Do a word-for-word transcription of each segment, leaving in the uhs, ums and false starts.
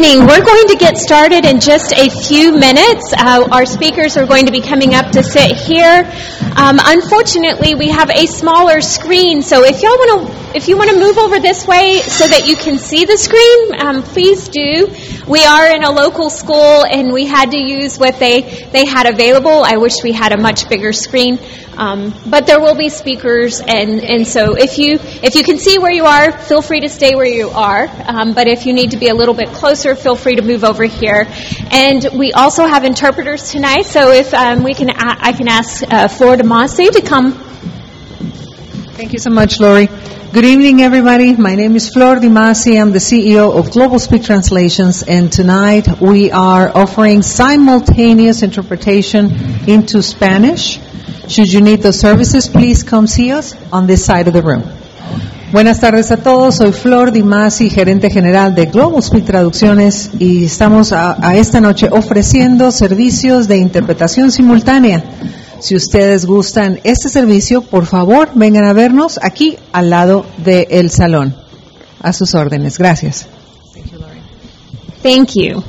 evening. We're going to get started in just a few minutes. Uh, our speakers are going to be coming up to sit here. Um, unfortunately, we have a smaller screen, so if y'all want to, if you want to move over this way so that you can see the screen, um, please do. We are in a local school, and we had to use what they they had available. I wish we had a much bigger screen, um, but there will be speakers, and, and so if you if you can see where you are, feel free to stay where you are. Um, but if you need to be a little bit closer, feel free to move over here. And we also have interpreters tonight, so if um, we can, I can ask uh, Flor Demasi to come. Thank you so much, Lori. Good evening, everybody. My name is Flor Demasi. I'm the C E O of Global Speak Translations, and tonight we are offering simultaneous interpretation into Spanish. Should you need those services, please come see us on this side of the room. Buenas tardes a todos. Soy Flor Demasi, gerente general de Global Speak Traducciones, y estamos a, a esta noche ofreciendo servicios de interpretación simultánea. Si ustedes gustan este servicio, por favor, vengan a vernos aquí al lado del salón. A sus órdenes. Gracias. Thank you, Lori. Thank you.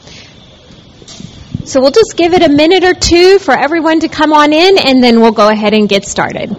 So we'll just give it a minute or two for everyone to come on in, and then we'll go ahead and get started.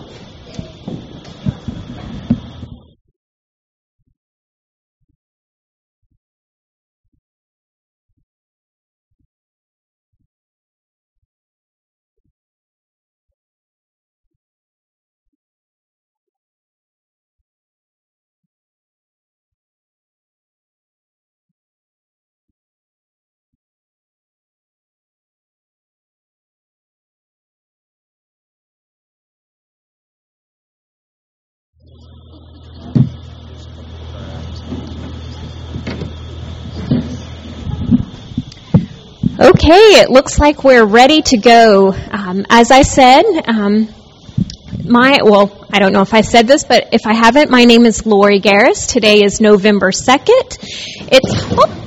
Okay, it looks like we're ready to go. Um, as I said, um, my, well, I don't know if I said this, but if I haven't, my name is Lori Garris. Today is November second. It's, oh,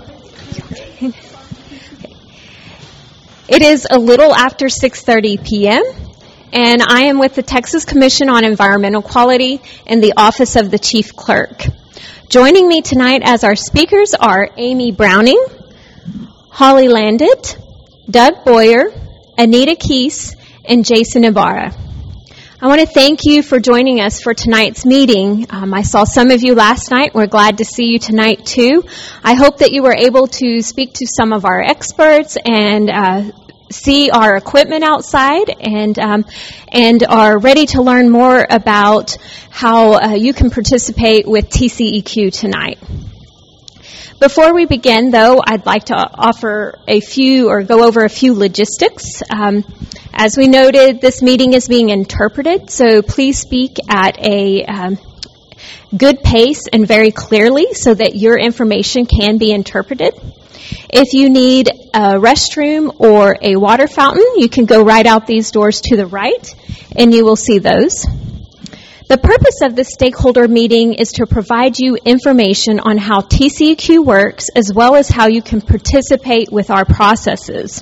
it is a little after six thirty p.m., and I am with the Texas Commission on Environmental Quality in the Office of the Chief Clerk. Joining me tonight as our speakers are Amy Browning, Holly Landit, Doug Boyer, Anita Keese, and Jason Ibarra. I want to thank you for joining us for tonight's meeting. Um, I saw some of you last night. We're glad to see you tonight, too. I hope that you were able to speak to some of our experts and uh, see our equipment outside and um, and are ready to learn more about how uh, you can participate with T C E Q tonight. Before we begin, though, I'd like to offer a few or go over a few logistics. Um, as we noted, this meeting is being interpreted, so please speak at a um, good pace and very clearly so that your information can be interpreted. If you need a restroom or a water fountain, you can go right out these doors to the right, and you will see those. The purpose of this stakeholder meeting is to provide you information on how T C E Q works, as well as how you can participate with our processes.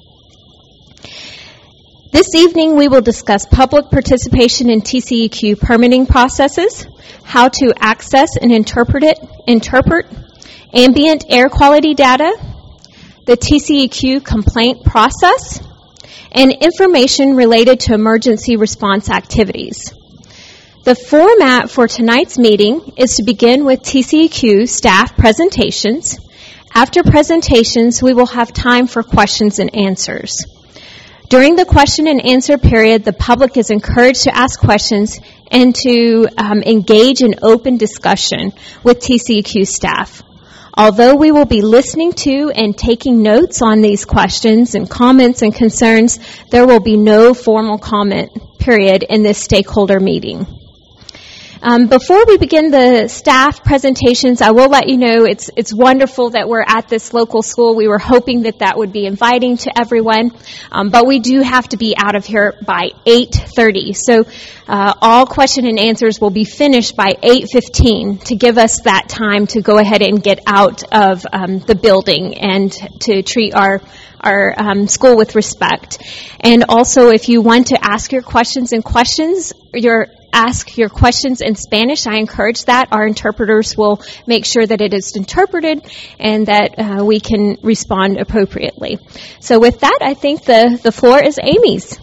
This evening, we will discuss public participation in T C E Q permitting processes, how to access and interpret it, interpret ambient air quality data, the T C E Q complaint process, and information related to emergency response activities. The format for tonight's meeting is to begin with T C E Q staff presentations. After presentations, we will have time for questions and answers. During the question and answer period, the public is encouraged to ask questions and to um, engage in open discussion with T C E Q staff. Although we will be listening to and taking notes on these questions and comments and concerns, there will be no formal comment period in this stakeholder meeting. Um, before we begin the staff presentations, I will let you know it's it's wonderful that we're at this local school. We were hoping that that would be inviting to everyone, um, but we do have to be out of here by eight thirty. So uh, all question and answers will be finished by eight fifteen to give us that time to go ahead and get out of um, the building and to treat our our um, school with respect. And also, if you want to ask your questions and questions, your ask your questions in Spanish, I encourage that. Our interpreters will make sure that it is interpreted and that uh, we can respond appropriately. So with that, I think the, the floor is Amy's.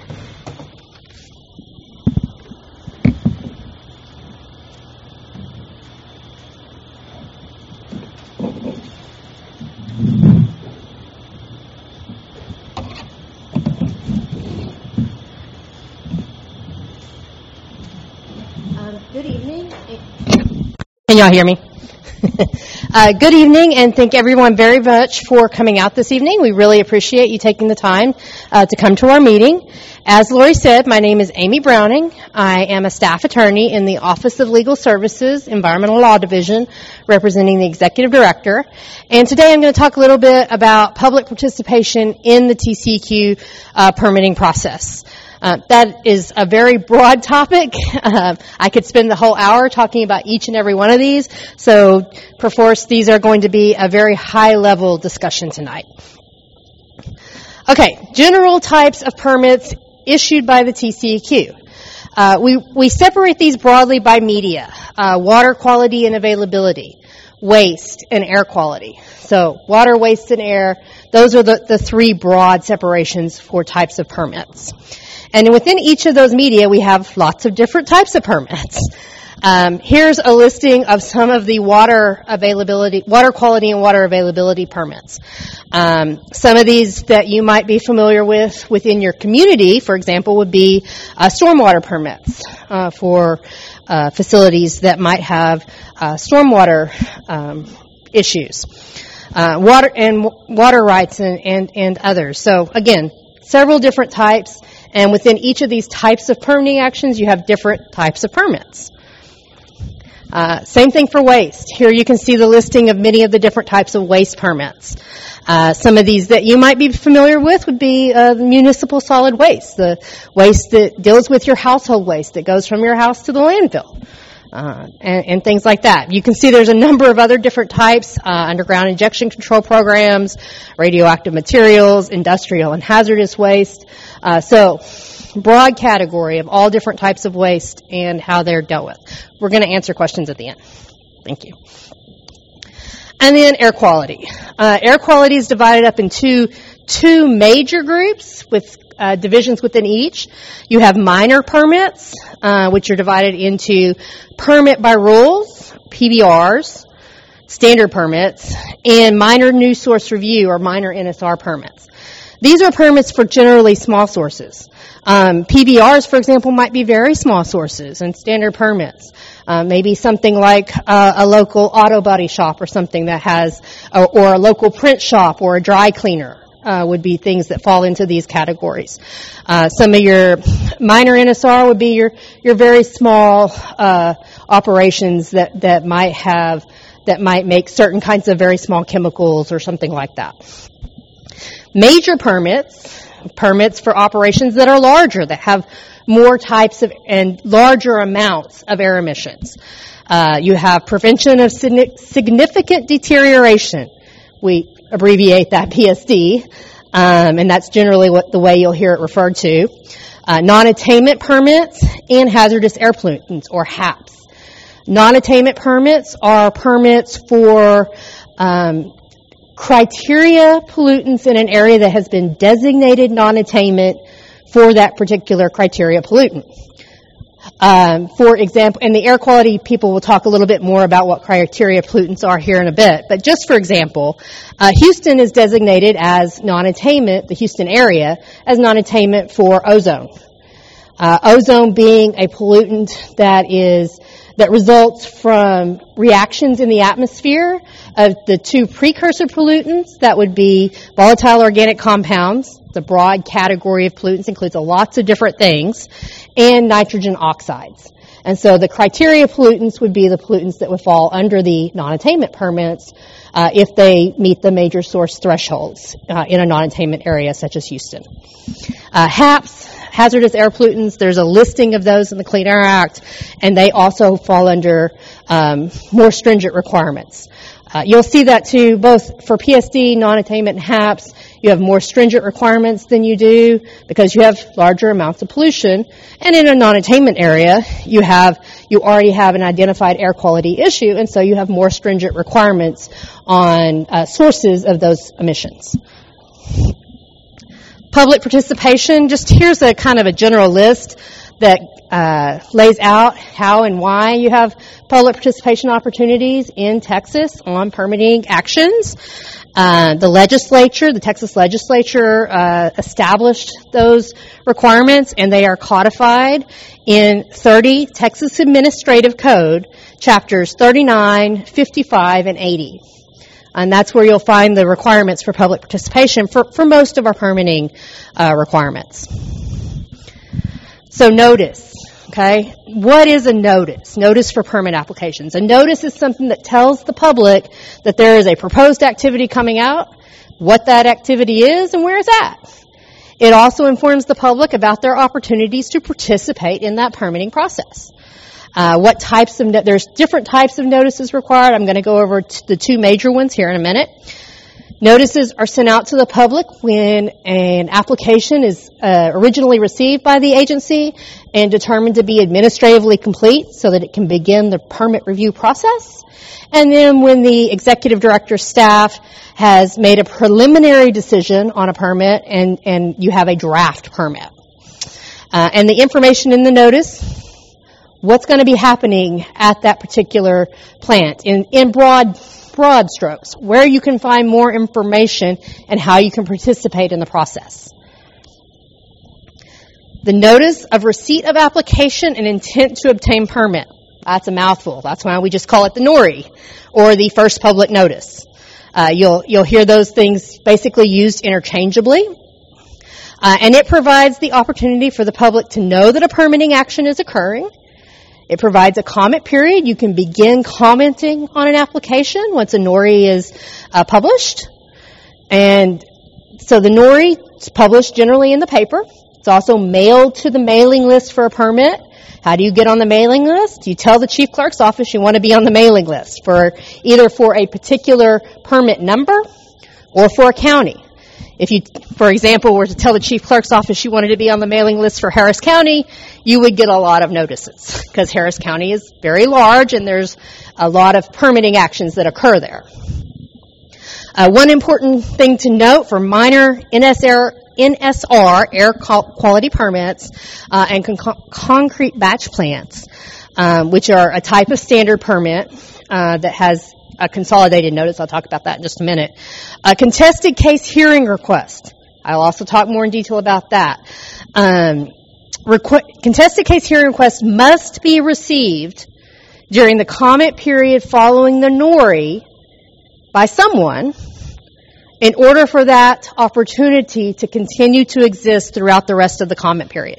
Good evening. Can y'all hear me? uh, good evening, and thank everyone very much for coming out this evening. We really appreciate you taking the time uh, to come to our meeting. As Lori said, my name is Amy Browning. I am a staff attorney in the Office of Legal Services, Environmental Law Division, representing the Executive Director. And today I'm going to talk a little bit about public participation in the T C E Q uh, permitting process. Uh, that is a very broad topic. Uh, I could spend the whole hour talking about each and every one of these. So, perforce, these are going to be a very high-level discussion tonight. Okay, general types of permits issued by the T C E Q. Uh, we, we separate these broadly by media, uh, water quality and availability, waste, and air quality. So, water, waste, and air, those are the, the three broad separations for types of permits. And within each of those media, we have lots of different types of permits. Um, here's a listing of some of the water availability, water quality and water availability permits. Um, some of these that you might be familiar with within your community, for example, would be uh, stormwater permits uh, for uh, facilities that might have uh, stormwater um, issues, uh, water and water rights and, and, and others. So again, several different types. And within each of these types of permitting actions, you have different types of permits. Uh, same thing for waste. Here you can see the listing of many of the different types of waste permits. Uh, some of these that you might be familiar with would be uh, municipal solid waste, the waste that deals with your household waste that goes from your house to the landfill. Uh, and, and things like that. You can see there's a number of other different types, uh, underground injection control programs, radioactive materials, industrial and hazardous waste. Uh, so, broad category of all different types of waste and how they're dealt with. We're going to answer questions at the end. Thank you. And then air quality. Uh, air quality is divided up into two major groups with uh, divisions within each. You have minor permits, uh, which are divided into permit by rules, P B Rs, standard permits, and minor new source review or minor N S R permits. These are permits for generally small sources. Um, P B Rs, for example, might be very small sources, and standard permits. Uh, maybe something like uh, a local auto body shop or something that has, or, or a local print shop or a dry cleaner. Uh, would be things that fall into these categories. Uh, some of your minor N S R would be your, your very small uh, operations that, that might have, that might make certain kinds of very small chemicals or something like that. Major permits, permits for operations that are larger, that have more types of and larger amounts of air emissions. Uh, you have prevention of significant deterioration. We abbreviate that P S D, um, and that's generally what the way you'll hear it referred to. Uh, non-attainment permits and hazardous air pollutants, or H A Ps. Non-attainment permits are permits for um, criteria pollutants in an area that has been designated non-attainment for that particular criteria pollutant. Um, for example, and the air quality people will talk a little bit more about what criteria pollutants are here in a bit, but just for example, uh, Houston is designated as non-attainment, the Houston area, as non-attainment for ozone. Uh, ozone being a pollutant that is that results from reactions in the atmosphere of the two precursor pollutants, that would be volatile organic compounds. The broad category of pollutants includes lots of different things, and nitrogen oxides. And so the criteria pollutants would be the pollutants that would fall under the non-attainment permits uh, if they meet the major source thresholds uh, in a non-attainment area such as Houston. Uh, H A Ps, hazardous air pollutants. There's a listing of those in the Clean Air Act, and they also fall under um, more stringent requirements. Uh, you'll see that too, both for P S D, non-attainment, and HAPS. You have more stringent requirements than you do because you have larger amounts of pollution. And in a non-attainment area, you have you already have an identified air quality issue, and so you have more stringent requirements on uh, sources of those emissions. Public participation, just here's a kind of a general list that uh, lays out how and why you have public participation opportunities in Texas on permitting actions. Uh, the legislature, the Texas legislature, uh, established those requirements, and they are codified in thirty Texas Administrative Code, chapters thirty-nine, fifty-five, and eighty. And that's where you'll find the requirements for public participation for, for most of our permitting uh, requirements. So notice, okay? What is a notice? Notice for permit applications. A notice is something that tells the public that there is a proposed activity coming out, what that activity is, and where it's at. It also informs the public about their opportunities to participate in that permitting process. Uh, what types of, no- there's different types of notices required. I'm going to go over t- the two major ones here in a minute. Notices are sent out to the public when an application is uh, originally received by the agency and determined to be administratively complete so that it can begin the permit review process. And then when the executive director's staff has made a preliminary decision on a permit and, and you have a draft permit. Uh, and the information in the notice, what's going to be happening at that particular plant in, in broad broad strokes, where you can find more information and how you can participate in the process. The notice of receipt of application and intent to obtain permit. That's a mouthful. That's why we just call it the N O R I, or the first public notice. Uh, you'll you'll hear those things basically used interchangeably. Uh, and it provides the opportunity for the public to know that a permitting action is occurring. It provides a comment period. You can begin commenting on an application once a N O R I is uh, published. And so the N O R I is published generally in the paper. It's also mailed to the mailing list for a permit. How do you get on the mailing list? You tell the chief clerk's office you want to be on the mailing list for either for a particular permit number or for a county. If you, for example, were to tell the chief clerk's office you wanted to be on the mailing list for Harris County, you would get a lot of notices because Harris County is very large and there's a lot of permitting actions that occur there. Uh, one important thing to note for minor N S R, N S R air quality permits uh, and con- concrete batch plants, um, which are a type of standard permit uh, that has a consolidated notice. I'll talk about that in just a minute. A contested case hearing request. I'll also talk more in detail about that. Um, requ- contested case hearing request must be received during the comment period following the N O R I by someone in order for that opportunity to continue to exist throughout the rest of the comment period.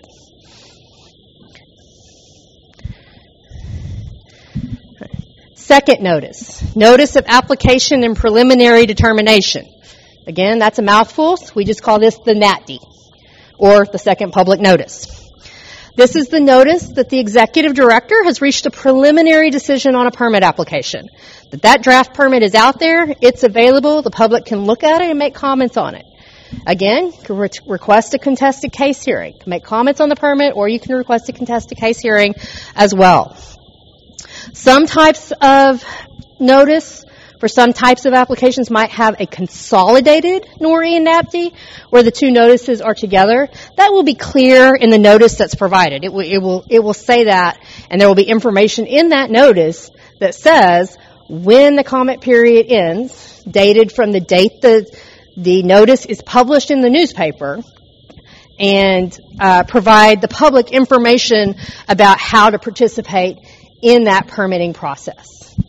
Second notice, notice of application and preliminary determination. Again, that's a mouthful. We just call this the N A T D, or the second public notice. This is the notice that the executive director has reached a preliminary decision on a permit application. That that draft permit is out there, it's available, the public can look at it and make comments on it. Again, you can re- request a contested case hearing. You can make comments on the permit, or you can request a contested case hearing as well. Some types of notice for some types of applications might have a consolidated N O R I and N A T D where the two notices are together. That will be clear in the notice that's provided. It will, it will, it will say that, and there will be information in that notice that says when the comment period ends, dated from the date the, the notice is published in the newspaper, and uh, provide the public information about how to participate in that permitting process.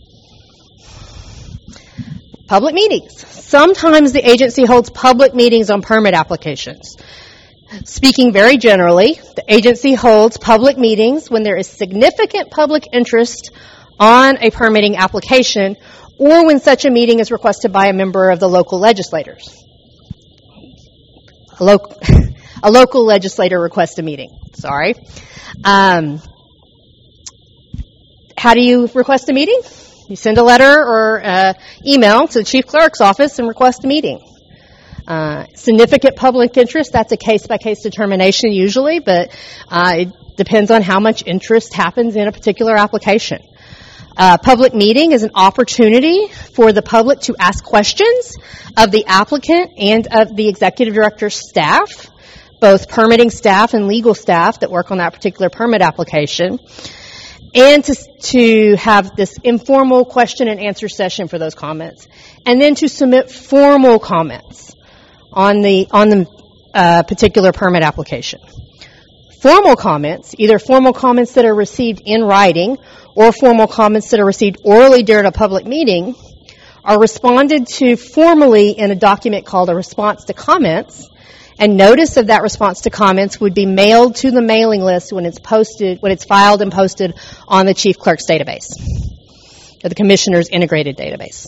Public meetings. Sometimes the agency holds public meetings on permit applications. Speaking very generally, the agency holds public meetings when there is significant public interest on a permitting application or when such a meeting is requested by a member of the local legislators. A local, a local legislator requests a meeting. Sorry. Um, how do you request a meeting? You send a letter or uh, email to the chief clerk's office and request a meeting. Uh, significant public interest, that's a case-by-case determination usually, but uh, it depends on how much interest happens in a particular application. Uh, public meeting is an opportunity for the public to ask questions of the applicant and of the executive director's staff, both permitting staff and legal staff that work on that particular permit application, and to, to have this informal question and answer session for those comments, and then to submit formal comments on the on the uh, particular permit application. Formal comments, either formal comments that are received in writing or formal comments that are received orally during a public meeting, are responded to formally in a document called a response to comments, and notice of that response to comments would be mailed to the mailing list when it's posted, when it's filed and posted on the chief clerk's database, or the commissioner's integrated database.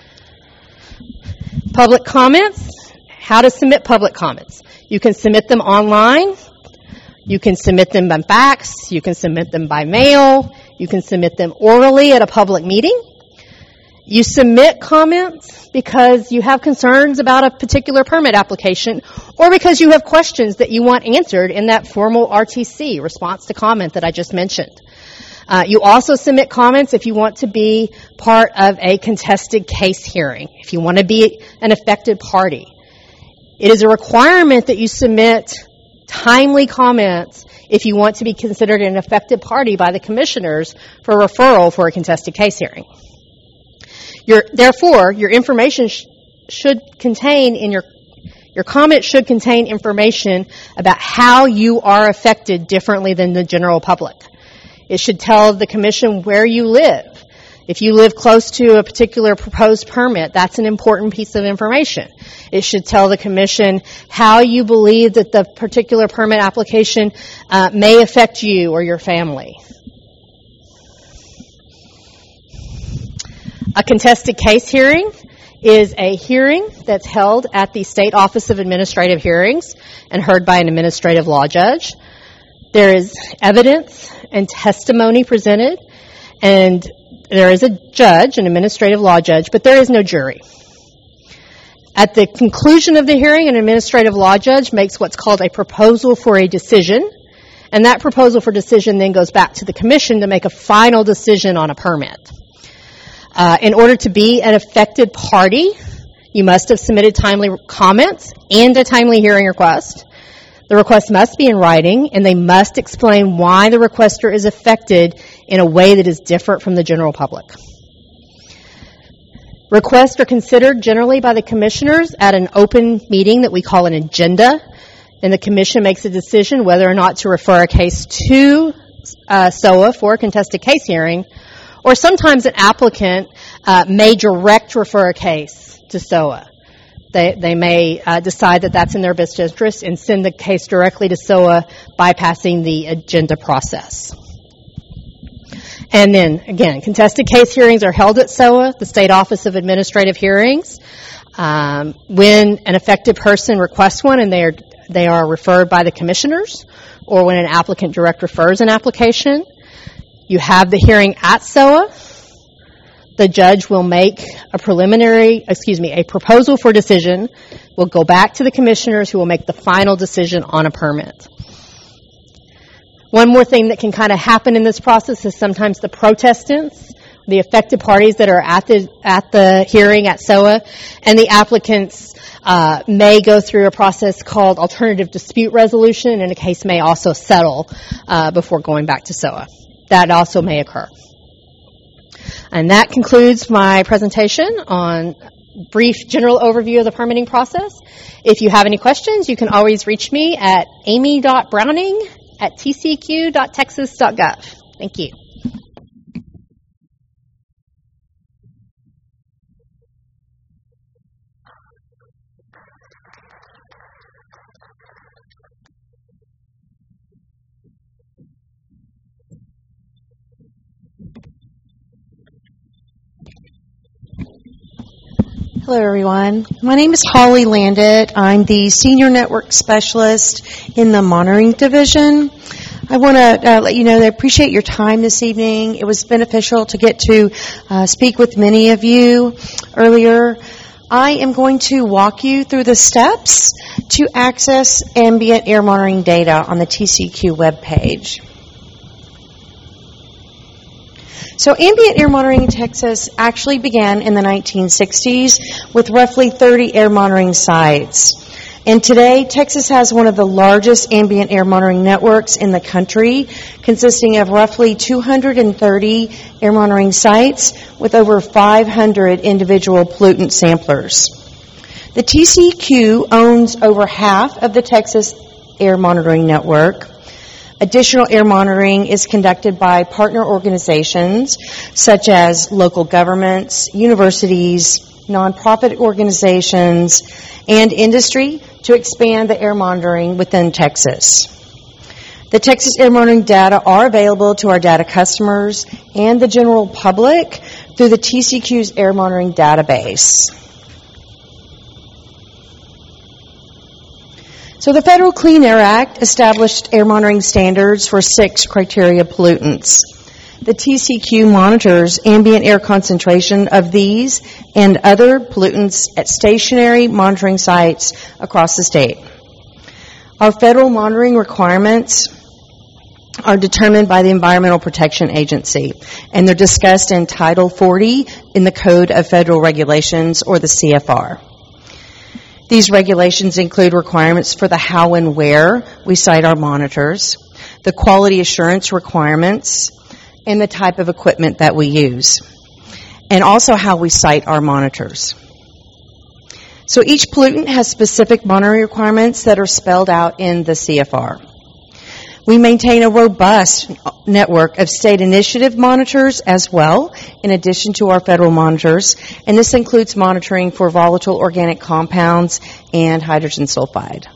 Public comments, how to submit public comments. You can submit them online, you can submit them by fax, you can submit them by mail, you can submit them orally at a public meeting. You submit comments because you have concerns about a particular permit application or because you have questions that you want answered in that formal R T C, response to comment, that I just mentioned. Uh, you also submit comments if you want to be part of a contested case hearing, if you want to be an affected party. It is a requirement that you submit timely comments if you want to be considered an affected party by the commissioners for referral for a contested case hearing. Your, therefore, your information sh- should contain in your your comment should contain information about how you are affected differently than the general public. It should tell the commission where you live. If you live close to a particular proposed permit, that's an important piece of information. It should tell the commission how you believe that the particular permit application uh, may affect you or your family. A contested case hearing is a hearing that's held at the State Office of Administrative Hearings and heard by an administrative law judge. There is evidence and testimony presented, and there is a judge, an administrative law judge, but there is no jury. At the conclusion of the hearing, an administrative law judge makes what's called a proposal for a decision, and that proposal for decision then goes back to the commission to make a final decision on a permit. Uh, in order to be an affected party, you must have submitted timely comments and a timely hearing request. The request must be in writing, and they must explain why the requester is affected in a way that is different from the general public. Requests are considered generally by the commissioners at an open meeting that we call an agenda, and the commission makes a decision whether or not to refer a case to uh, S O A for a contested case hearing, or sometimes an applicant uh, may direct refer a case to S O A. They, they may uh, decide that that's in their best interest and send the case directly to S O A, bypassing the agenda process. And then, again, contested case hearings are held at S O A, the State Office of Administrative Hearings. Um, when an affected person requests one and they are, they are referred by the commissioners, or when an applicant direct refers an application, you have the hearing at S O A. The judge will make a preliminary, excuse me, a proposal for decision, will go back to the commissioners who will make the final decision on a permit. One more thing that can kind of happen in this process is sometimes the protestants, the affected parties that are at the at the hearing at S O A, and the applicants uh, may go through a process called alternative dispute resolution, and a case may also settle uh, before going back to S O A. That also may occur. And that concludes my presentation on brief general overview of the permitting process. If you have any questions, you can always reach me at amy dot browning at t c q dot texas dot gov. Thank you. Hello, everyone. My name is Holly Landit. I'm the Senior Network Specialist in the Monitoring Division. I want to uh, let you know that I appreciate your time this evening. It was beneficial to get to uh, speak with many of you earlier. I am going to walk you through the steps to access ambient air monitoring data on the T C Q webpage. So ambient air monitoring in Texas actually began in the nineteen sixties with roughly thirty air monitoring sites. And today, Texas has one of the largest ambient air monitoring networks in the country, consisting of roughly two hundred thirty air monitoring sites with over five hundred individual pollutant samplers. The T C Q owns over half of the Texas air monitoring network. Additional air monitoring is conducted by partner organizations such as local governments, universities, nonprofit organizations, and industry to expand the air monitoring within Texas. The Texas air monitoring data are available to our data customers and the general public through the T C Q's air monitoring database. So the Federal Clean Air Act established air monitoring standards for six criteria pollutants. The T C Q monitors ambient air concentration of these and other pollutants at stationary monitoring sites across the state. Our federal monitoring requirements are determined by the Environmental Protection Agency, and they're discussed in Title forty in the Code of Federal Regulations, or the C F R. These regulations include requirements for the how and where we site our monitors, the quality assurance requirements, and the type of equipment that we use, and also how we site our monitors. So each pollutant has specific monitoring requirements that are spelled out in the C F R. We maintain a robust network of state initiative monitors as well, in addition to our federal monitors, and this includes monitoring for volatile organic compounds and hydrogen sulfide.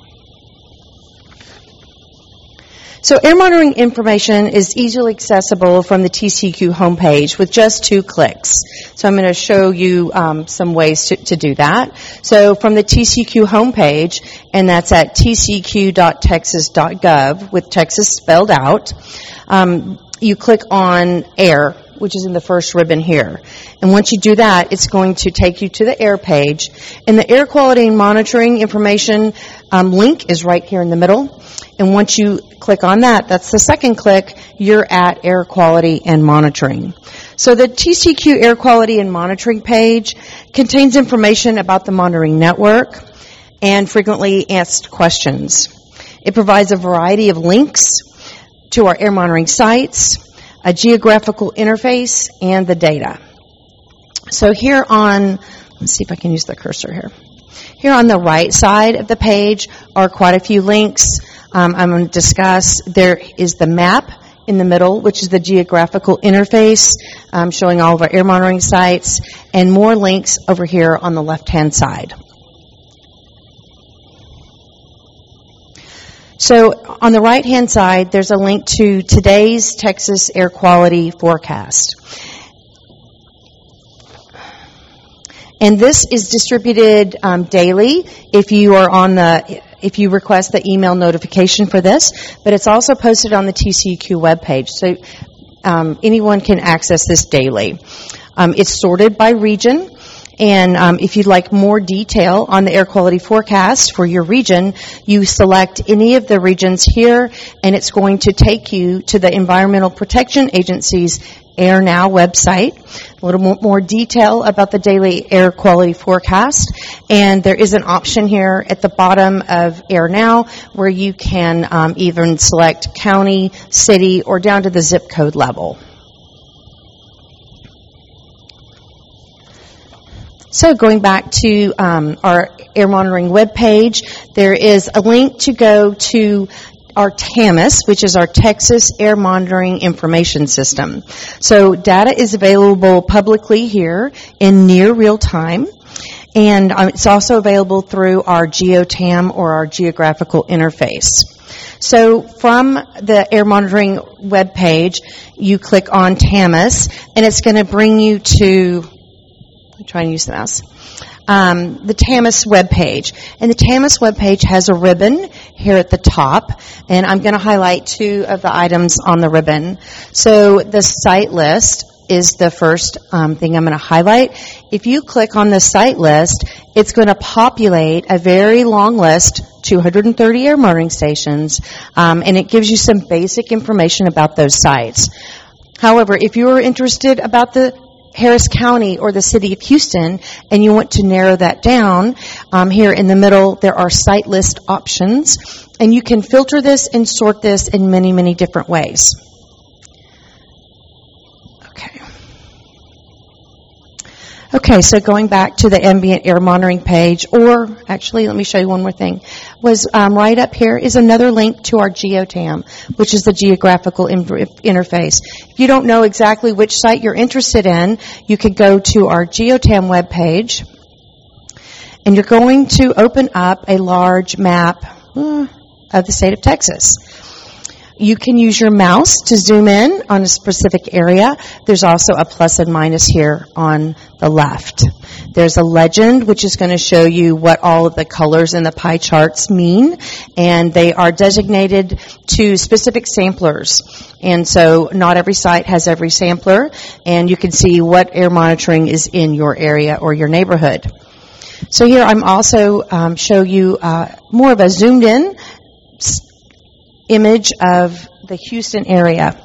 So air monitoring information is easily accessible from the T C Q homepage with just two clicks. So I'm going to show you um, some ways to, to do that. So from the T C Q homepage, and that's at t c q dot texas dot gov, with Texas spelled out, um, you click on Air, which is in the first ribbon here. And once you do that, it's going to take you to the air page. And the air quality and monitoring information um, link is right here in the middle. And once you click on that, that's the second click, you're at air quality and monitoring. So the T C Q air quality and monitoring page contains information about the monitoring network and frequently asked questions. It provides a variety of links to our air monitoring sites, a geographical interface, and the data. So here on, let's see if I can use the cursor here. Here on the right side of the page are quite a few links. Um, I'm going to discuss. There is the map in the middle, which is the geographical interface, um, showing all of our air monitoring sites, and more links over here on the left-hand side. So on the right-hand side, there's a link to today's Texas air quality forecast. And this is distributed um, daily if you are on the, if you request the email notification for this, but it's also posted on the T C Q webpage, so um, anyone can access this daily. Um, it's sorted by region. And um, if you'd like more detail on the air quality forecast for your region, you select any of the regions here, and it's going to take you to the Environmental Protection Agency's AirNow website. A little more detail about the daily air quality forecast. And there is an option here at the bottom of AirNow where you can um, even select county, city, or down to the zip code level. So going back to um, our air monitoring webpage, there is a link to go to our TAMIS, which is our Texas Air Monitoring Information System. So data is available publicly here in near real time, and um, it's also available through our GeoTam, or our geographical interface. So from the air monitoring webpage, you click on TAMIS, and it's going to bring you to trying to use the mouse. Um, the TAMIS webpage. And the TAMIS webpage has a ribbon here at the top, and I'm going to highlight two of the items on the ribbon. So the site list is the first um, thing I'm going to highlight. If you click on the site list, it's going to populate a very long list, two hundred thirty air monitoring stations, um, and it gives you some basic information about those sites. However, if you are interested about the Harris County or the City of Houston, and you want to narrow that down, um, here in the middle there are site list options, and you can filter this and sort this in many, many different ways. Okay. Okay, so going back to the ambient air monitoring page, or actually, let me show you one more thing, was um, right up here is another link to our GeoTam, which is the geographical inter- interface. If you don't know exactly which site you're interested in, you can go to our GeoTam webpage, and you're going to open up a large map uh, of the state of Texas. You can use your mouse to zoom in on a specific area. There's also a plus and minus here on the left. There's a legend, which is going to show you what all of the colors in the pie charts mean, and they are designated to specific samplers. And so not every site has every sampler, and you can see what air monitoring is in your area or your neighborhood. So here I'm also um, show you uh, more of a zoomed in image of the Houston area.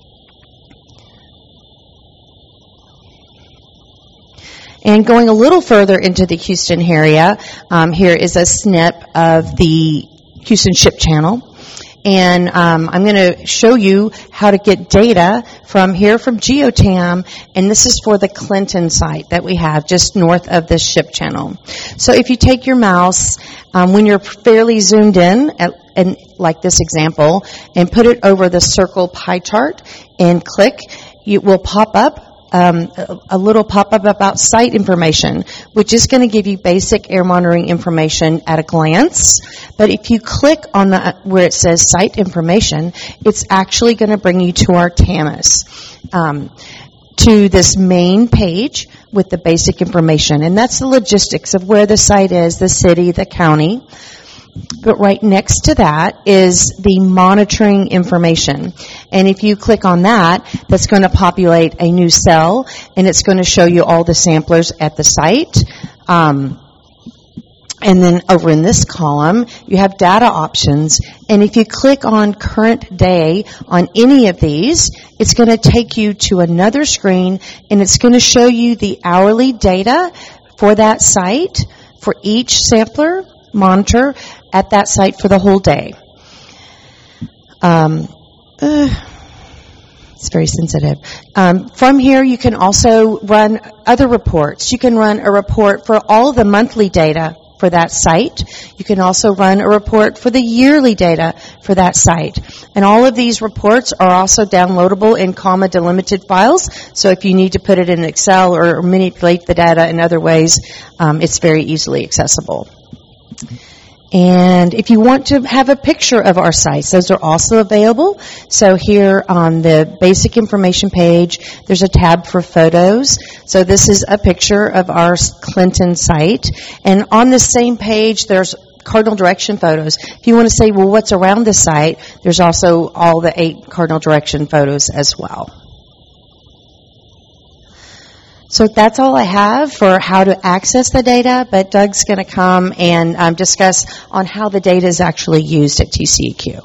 And going a little further into the Houston area, um, here is a snip of the Houston Ship Channel. And um, I'm going to show you how to get data from here from GeoTam, and this is for the Clinton site that we have just north of this ship channel. So if you take your mouse, um, when you're fairly zoomed in, at, and like this example, and put it over the circle pie chart and click, it will pop up Um, a, a little pop-up about site information, which is going to give you basic air monitoring information at a glance. But if you click on the where it says site information, it's actually going to bring you to our TAMIS, um, to this main page with the basic information. And that's the logistics of where the site is, the city, the county. But right next to that is the monitoring information. And if you click on that, that's going to populate a new cell, and it's going to show you all the samplers at the site. Um, and then over in this column, you have data options. And if you click on current day on any of these, it's going to take you to another screen, and it's going to show you the hourly data for that site, for each sampler monitor at that site for the whole day. Um, uh, it's very sensitive. Um, from here, you can also run other reports. You can run a report for all the monthly data for that site. You can also run a report for the yearly data for that site. And all of these reports are also downloadable in comma delimited files. So if you need to put it in Excel or manipulate the data in other ways, um, it's very easily accessible. And if you want to have a picture of our sites, those are also available. So here on the basic information page, there's a tab for photos. So this is a picture of our Clinton site. And on the same page, there's cardinal direction photos. If you want to say, well, what's around the site, there's also all the eight cardinal direction photos as well. So that's all I have for how to access the data, but Doug's going to come and um, discuss on how the data is actually used at T C E Q.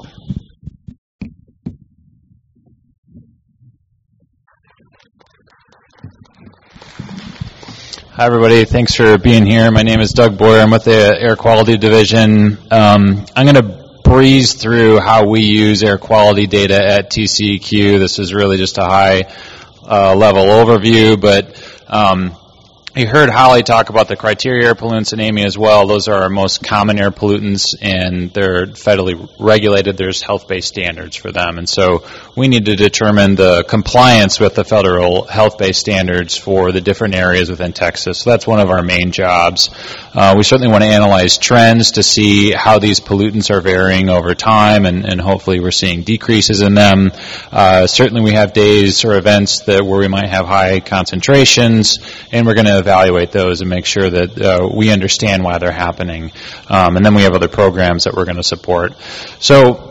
Hi, everybody. Thanks for being here. My name is Doug Boyer. I'm with the Air Quality Division. Um, I'm going to breeze through how we use air quality data at T C E Q. This is really just a high uh, level overview, but um, you heard Holly talk about the criteria air pollutants and Amy as well. Those are our most common air pollutants, and they're federally regulated. There's health-based standards for them. And so we need to determine the compliance with the federal health-based standards for the different areas within Texas. So that's one of our main jobs. Uh, we certainly want to analyze trends to see how these pollutants are varying over time, and, and hopefully we're seeing decreases in them. Uh, certainly we have days or events that where we might have high concentrations, and we're going to evaluate those and make sure that uh, we understand why they're happening. Um, and then we have other programs that we're going to support. So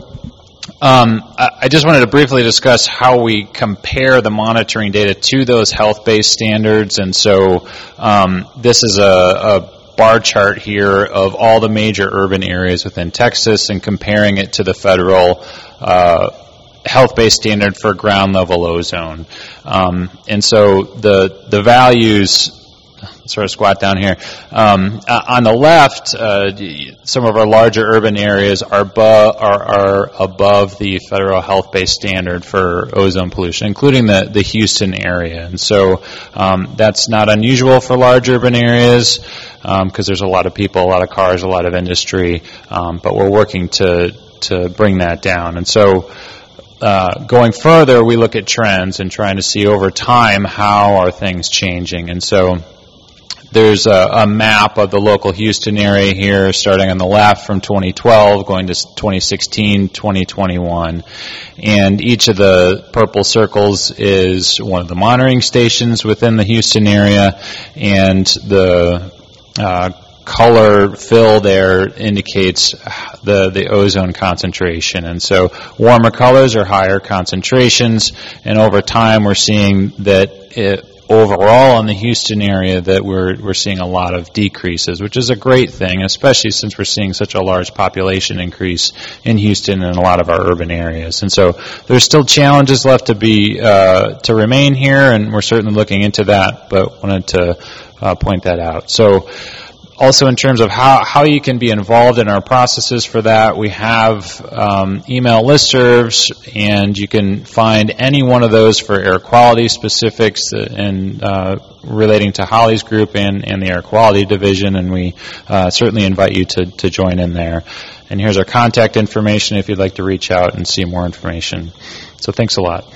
um, I, I just wanted to briefly discuss how we compare the monitoring data to those health-based standards. And so um, this is a, a bar chart here of all the major urban areas within Texas and comparing it to the federal uh, health-based standard for ground level ozone. Um, and so the the values, sort of squat down here, um, uh, on the left, uh, some of our larger urban areas are, bu- are, are above the federal health-based standard for ozone pollution, including the, the Houston area. And so um, that's not unusual for large urban areas because um, there's a lot of people, a lot of cars, a lot of industry, um, but we're working to, to bring that down. And so Uh, going further, we look at trends and trying to see over time how are things changing. And so there's a, a map of the local Houston area here, starting on the left from twenty twelve, going to twenty sixteen, twenty twenty-one. And each of the purple circles is one of the monitoring stations within the Houston area, and the uh, color fill there indicates the, the ozone concentration. And so warmer colors are higher concentrations, and over time we're seeing that it, overall in the Houston area that we're we're seeing a lot of decreases, which is a great thing, especially since we're seeing such a large population increase in Houston and a lot of our urban areas. And so there's still challenges left to be uh, to remain here, and we're certainly looking into that, but wanted to uh, point that out. So also in terms of how, how you can be involved in our processes for that, we have um, email listservs, and you can find any one of those for air quality specifics and uh, relating to Holly's group and, and the air quality division, and we uh, certainly invite you to, to join in there. And here's our contact information if you'd like to reach out and see more information. So thanks a lot.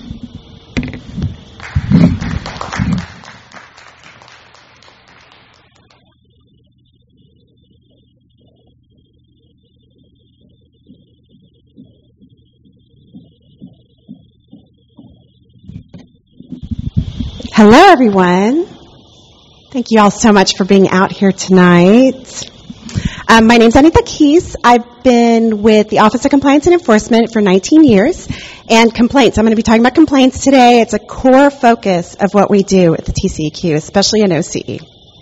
Hello, everyone. Thank you all so much for being out here tonight. Um, my name's Anita Keys. I've been with the Office of Compliance and Enforcement for nineteen years. And complaints, I'm going to be talking about complaints today. It's a core focus of what we do at the T C E Q, especially in O C E.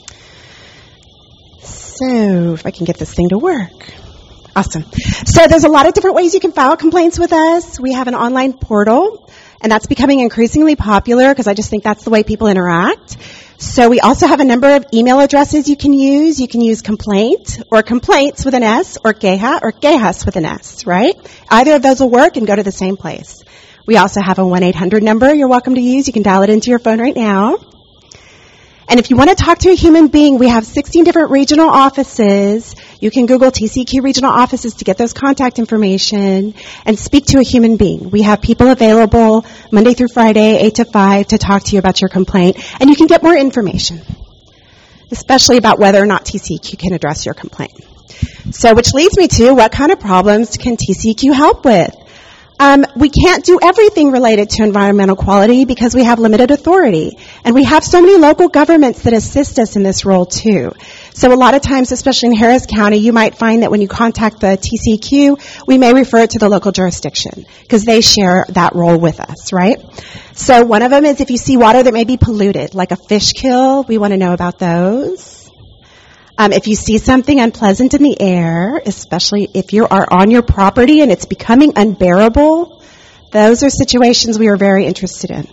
So, if I can get this thing to work. Awesome. So there's a lot of different ways you can file complaints with us. We have an online portal, and that's becoming increasingly popular because I just think that's the way people interact. So we also have a number of email addresses you can use. You can use complaint or complaints with an S, or GEHA or GEHAS with an S, right? Either of those will work and go to the same place. We also have a one eight hundred number you're welcome to use. You can dial it into your phone right now. And if you want to talk to a human being, we have sixteen different regional offices. You can Google T C E Q regional offices to get those contact information and speak to a human being. We have people available Monday through Friday, eight to five, to talk to you about your complaint. And you can get more information, especially about whether or not T C E Q can address your complaint. So, which leads me to, what kind of problems can T C E Q help with? Um, we can't do everything related to environmental quality because we have limited authority. And we have so many local governments that assist us in this role too. So a lot of times, especially in Harris County, you might find that when you contact the T C E Q, we may refer it to the local jurisdiction because they share that role with us, right? So one of them is if you see water that may be polluted, like a fish kill, we want to know about those. Um, if you see something unpleasant in the air, especially if you are on your property and it's becoming unbearable, those are situations we are very interested in.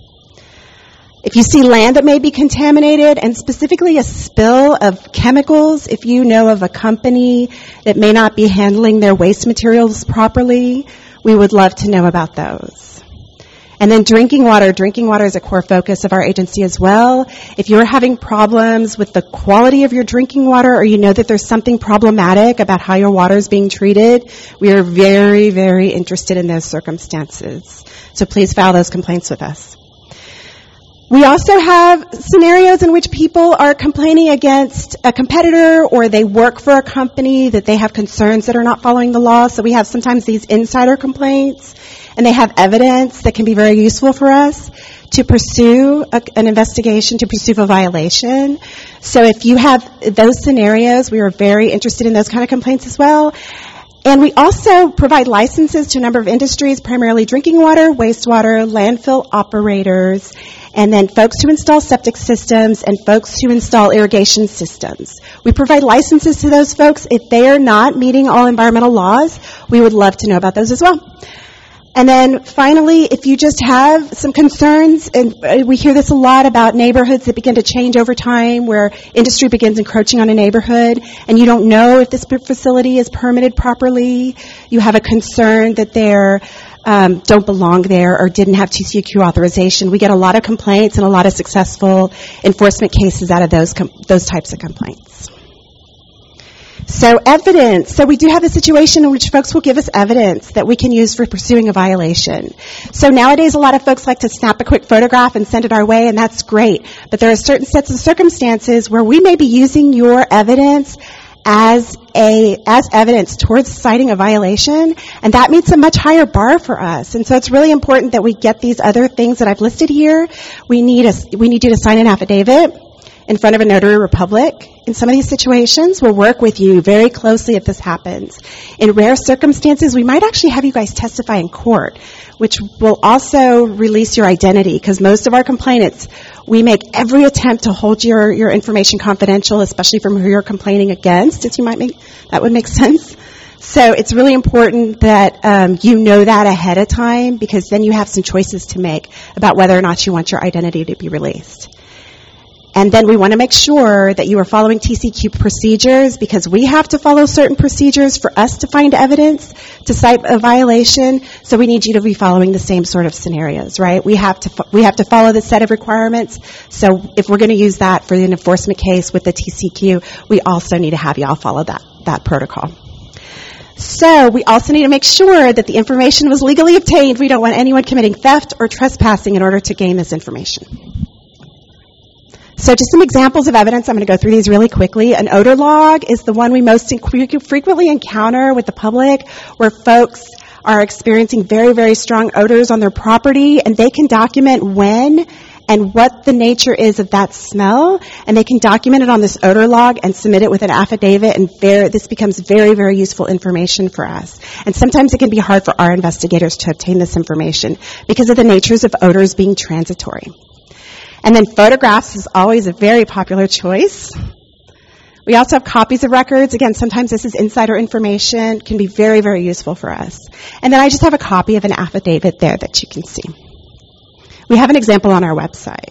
If you see land that may be contaminated, and specifically a spill of chemicals, if you know of a company that may not be handling their waste materials properly, we would love to know about those. And then drinking water. Drinking water is a core focus of our agency as well. If you're having problems with the quality of your drinking water, or you know that there's something problematic about how your water is being treated, we are very, very interested in those circumstances. So please file those complaints with us. We also have scenarios in which people are complaining against a competitor, or they work for a company that they have concerns that are not following the law. So we have sometimes these insider complaints, and they have evidence that can be very useful for us. to pursue a, an investigation, to pursue a violation. So if you have those scenarios, we are very interested in those kind of complaints as well. And we also provide licenses to a number of industries, primarily drinking water, wastewater, landfill operators, and then folks who install septic systems and folks who install irrigation systems. We provide licenses to those folks. If they are not meeting all environmental laws, we would love to know about those as well. And then finally, if you just have some concerns, and we hear this a lot about neighborhoods that begin to change over time, where industry begins encroaching on a neighborhood, and you don't know if this facility is permitted properly, you have a concern that they're um, don't belong there or didn't have T C E Q authorization. We get a lot of complaints and a lot of successful enforcement cases out of those com- those types of complaints. So evidence. So we do have a situation in which folks will give us evidence that we can use for pursuing a violation. So nowadays a lot of folks like to snap a quick photograph and send it our way, and that's great. But there are certain sets of circumstances where we may be using your evidence as a as evidence towards citing a violation, and that meets a much higher bar for us. And so it's really important that we get these other things that I've listed here. We need a, we need you to sign an affidavit in front of a notary public. In some of these situations, we'll work with you very closely if this happens. In rare circumstances, we might actually have you guys testify in court, which will also release your identity, because most of our complainants, we make every attempt to hold your, your information confidential, especially from who you're complaining against, as you might make, that would make sense. So it's really important that um, you know that ahead of time, because then you have some choices to make about whether or not you want your identity to be released. And then we want to make sure that you are following T C E Q procedures, because we have to follow certain procedures for us to find evidence to cite a violation. So we need you to be following the same sort of scenarios, right? We have to fo- we have to follow the set of requirements. So if we're going to use that for an enforcement case with the T C E Q, we also need to have you all follow that that protocol. So we also need to make sure that the information was legally obtained. We don't want anyone committing theft or trespassing in order to gain this information. So just some examples of evidence. I'm going to go through these really quickly. An odor log is the one we most frequently encounter with the public, where folks are experiencing very, very strong odors on their property, and they can document when and what the nature is of that smell, and they can document it on this odor log and submit it with an affidavit, and very, this becomes very, very useful information for us. And sometimes it can be hard for our investigators to obtain this information because of the natures of odors being transitory. And then photographs is always a very popular choice. We also have copies of records. Again, sometimes this is insider information. It can be very, very useful for us. And then I just have a copy of an affidavit there that you can see. We have an example on our website.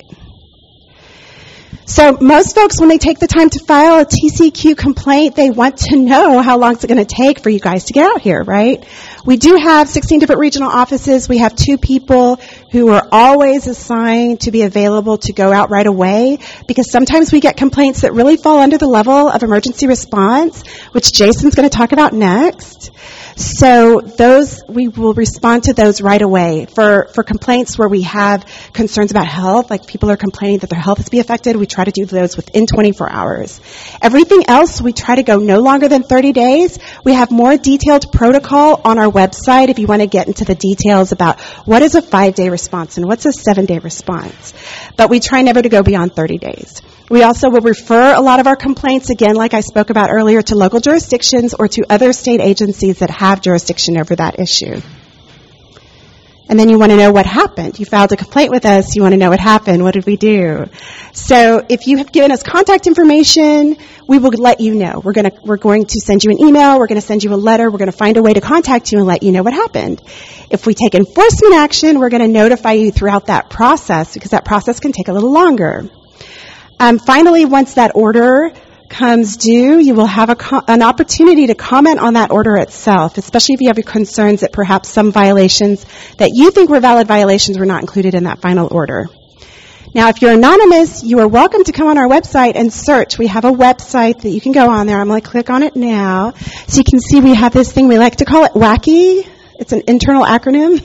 So most folks, when they take the time to file a T C E Q complaint, they want to know how long it's going to take for you guys to get out here, right? We do have sixteen different regional offices. We have two people who are always assigned to be available to go out right away, because sometimes we get complaints that really fall under the level of emergency response, which Jason's going to talk about next. So those, we will respond to those right away. For, for complaints where we have concerns about health, like people are complaining that their health is being affected, we try to do those within twenty-four hours. Everything else, we try to go no longer than thirty days. We have more detailed protocol on our website if you want to get into the details about what is a five-day response and what's a seven-day response. But we try never to go beyond thirty days. We also will refer a lot of our complaints, again, like I spoke about earlier, to local jurisdictions or to other state agencies that have jurisdiction over that issue. And then you want to know what happened. You filed a complaint with us. You want to know what happened. What did we do? So if you have given us contact information, we will let you know. We're going to, we're going to send you an email. We're going to send you a letter. We're going to find a way to contact you and let you know what happened. If we take enforcement action, we're going to notify you throughout that process, because that process can take a little longer. Um, finally, once that order comes due, you will have a co- an opportunity to comment on that order itself, especially if you have concerns that perhaps some violations that you think were valid violations were not included in that final order. Now, if you're anonymous, you are welcome to come on our website and search. We have a website that you can go on there. I'm going to click on it now. So you can see we have this thing, we like to call it WACCY. It's an internal acronym,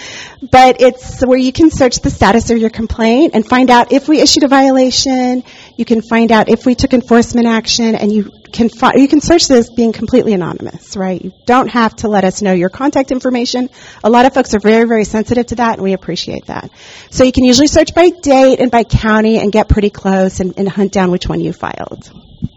but it's where you can search the status of your complaint and find out if we issued a violation. You can find out if we took enforcement action, and you can fi- you can search this being completely anonymous, right? You don't have to let us know your contact information. A lot of folks are very, very sensitive to that, and we appreciate that. So you can usually search by date and by county and get pretty close and, and hunt down which one you filed.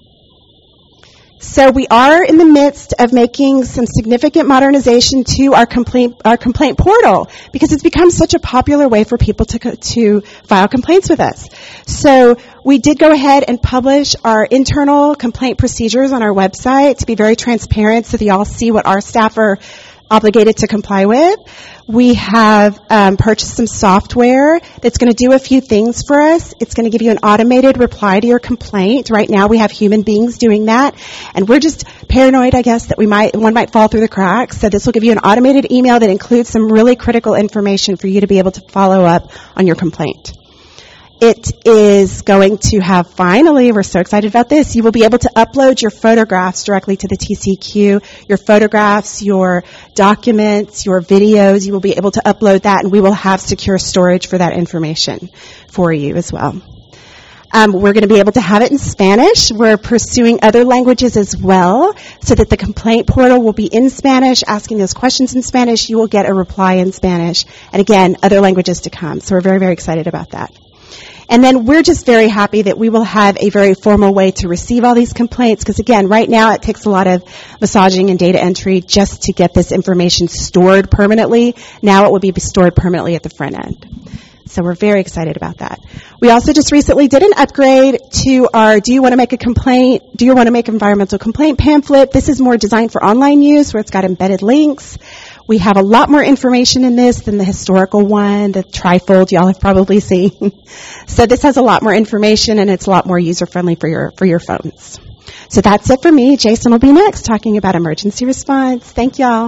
So we are in the midst of making some significant modernization to our complaint our complaint portal, because it's become such a popular way for people to co- to file complaints with us. So we did go ahead and publish our internal complaint procedures on our website to be very transparent, so that y'all see what our staff are obligated to comply with. We have um, purchased some software that's going to do a few things for us. It's going to give you an automated reply to your complaint. Right now we have human beings doing that, and we're just paranoid, I guess, that we might one might fall through the cracks. So this will give you an automated email that includes some really critical information for you to be able to follow up on your complaint. It is going to have, finally, we're so excited about this, you will be able to upload your photographs directly to the T C Q. Your photographs, your documents, your videos, you will be able to upload that, and we will have secure storage for that information for you as well. Um, we're going to be able to have it in Spanish. We're pursuing other languages as well, so that the complaint portal will be in Spanish, asking those questions in Spanish. You will get a reply in Spanish. And again, other languages to come. So we're very, very excited about that. And then we're just very happy that we will have a very formal way to receive all these complaints, because again, right now it takes a lot of massaging and data entry just to get this information stored permanently. Now it will be stored permanently at the front end. So we're very excited about that. We also just recently did an upgrade to our Do You Want to Make a Complaint? Do You Want to Make an Environmental Complaint pamphlet? This is more designed for online use, where it's got embedded links. We have a lot more information in this than the historical one, the trifold y'all have probably seen. So this has a lot more information, and it's a lot more user-friendly for your for your phones. So that's it for me. Jason will be next, talking about emergency response. Thank y'all.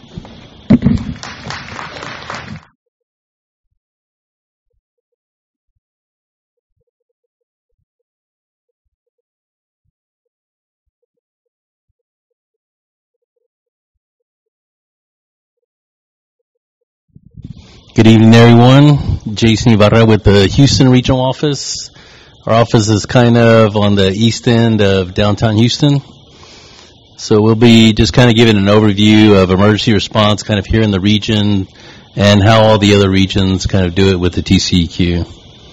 Good evening, everyone. Jason Ibarra with the Houston Regional Office. Our office is kind of on the east end of downtown Houston. So we'll be just kind of giving an overview of emergency response kind of here in the region, and how all the other regions kind of do it with the T C E Q.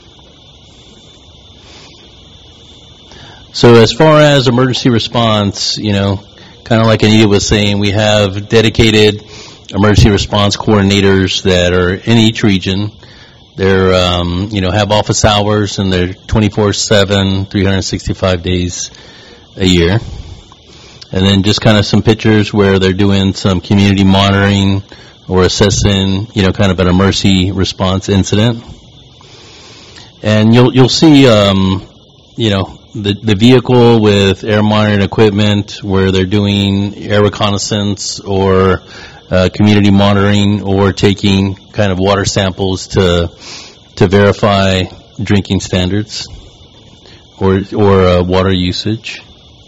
So as far as emergency response, you know, kind of like Anita was saying, we have dedicated emergency response coordinators that are in each region. They're, um, you know, have office hours, and they're twenty-four seven, three hundred sixty-five days a year. And then just kind of some pictures where they're doing some community monitoring or assessing, you know, kind of an emergency response incident. And you'll you'll see, um, you know, the the vehicle with air monitoring equipment where they're doing air reconnaissance or Uh, community monitoring, or taking kind of water samples to to verify drinking standards or or uh, water usage.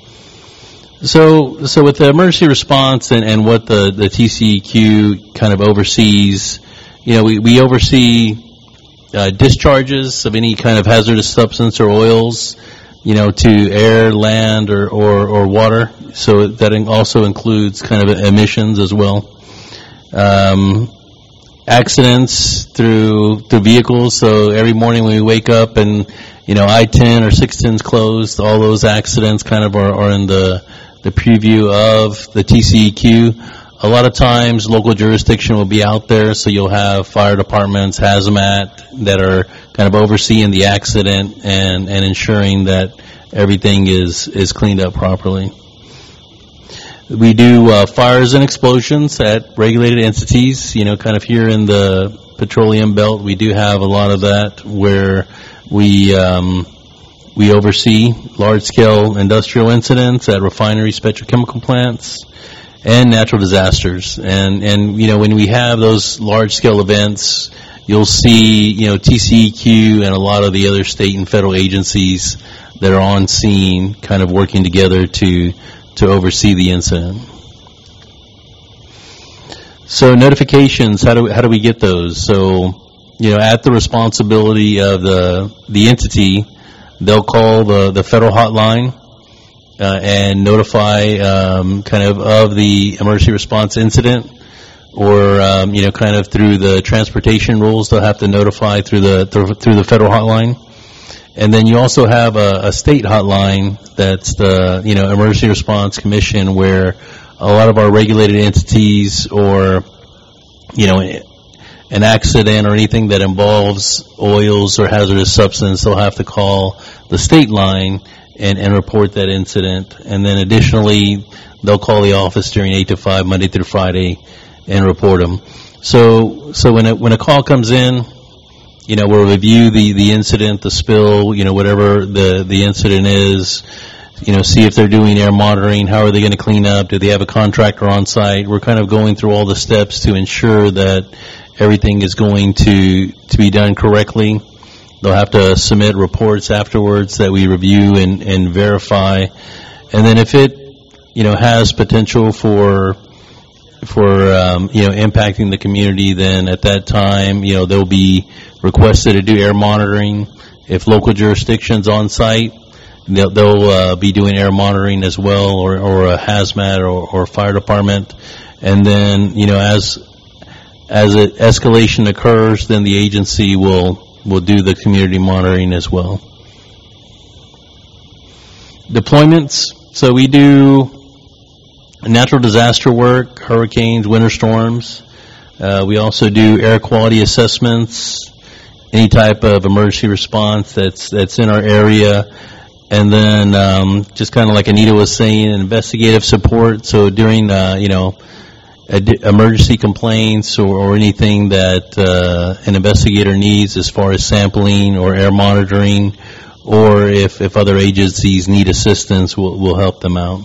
So so with the emergency response and, and what the, the T C E Q kind of oversees, you know, we, we oversee uh, discharges of any kind of hazardous substance or oils, you know, to air, land, or, or, or water. So that also includes kind of emissions as well. Um, accidents through through vehicles. So every morning when we wake up and, you know, I ten or six ten's closed, all those accidents kind of are, are in the the preview of the T C E Q. A lot of times local jurisdiction will be out there, so you'll have fire departments, hazmat, that are kind of overseeing the accident and, and ensuring that everything is, is cleaned up properly. We do uh, fires and explosions at regulated entities. You know, kind of here in the petroleum belt, we do have a lot of that where we um, we oversee large-scale industrial incidents at refineries, petrochemical plants, and natural disasters. And and you know, when we have those large-scale events, you'll see, you know, T C E Q and a lot of the other state and federal agencies that are on scene, kind of working together to. to oversee the incident. So notifications, how do we, how do we get those? So, you know, at the responsibility of the the entity, they'll call the, the federal hotline uh, and notify um, kind of of the emergency response incident, or um, you know, kind of through the transportation rules, they'll have to notify through the through, through the federal hotline. And then you also have a, a state hotline that's the, you know, Emergency Response Commission, where a lot of our regulated entities, or, you know, an accident or anything that involves oils or hazardous substance, they'll have to call the state line and, and report that incident. And then additionally, they'll call the office during eight to five, Monday through Friday, and report them. So, so when a, when a call comes in, you know, we'll review the, the incident, the spill, you know, whatever the, the incident is, you know, see if they're doing air monitoring, how are they going to clean up, do they have a contractor on site. We're kind of going through all the steps to ensure that everything is going to, to be done correctly. They'll have to submit reports afterwards that we review and, and verify. And then if it, you know, has potential for for um, you know, impacting the community, then at that time, you know, they'll be requested to do air monitoring. If local jurisdictions on site, they'll, they'll uh, be doing air monitoring as well, or, or a hazmat or, or fire department. And then, you know, as as an escalation occurs, then the agency will will do the community monitoring as well. Deployments. So we do natural disaster work, hurricanes, winter storms. Uh, we also do air quality assessments, any type of emergency response that's that's in our area. And then um, just kind of like Anita was saying, investigative support. So during, uh, you know, ad- emergency complaints or, or anything that uh, an investigator needs as far as sampling or air monitoring, or if, if other agencies need assistance, we'll, we'll help them out.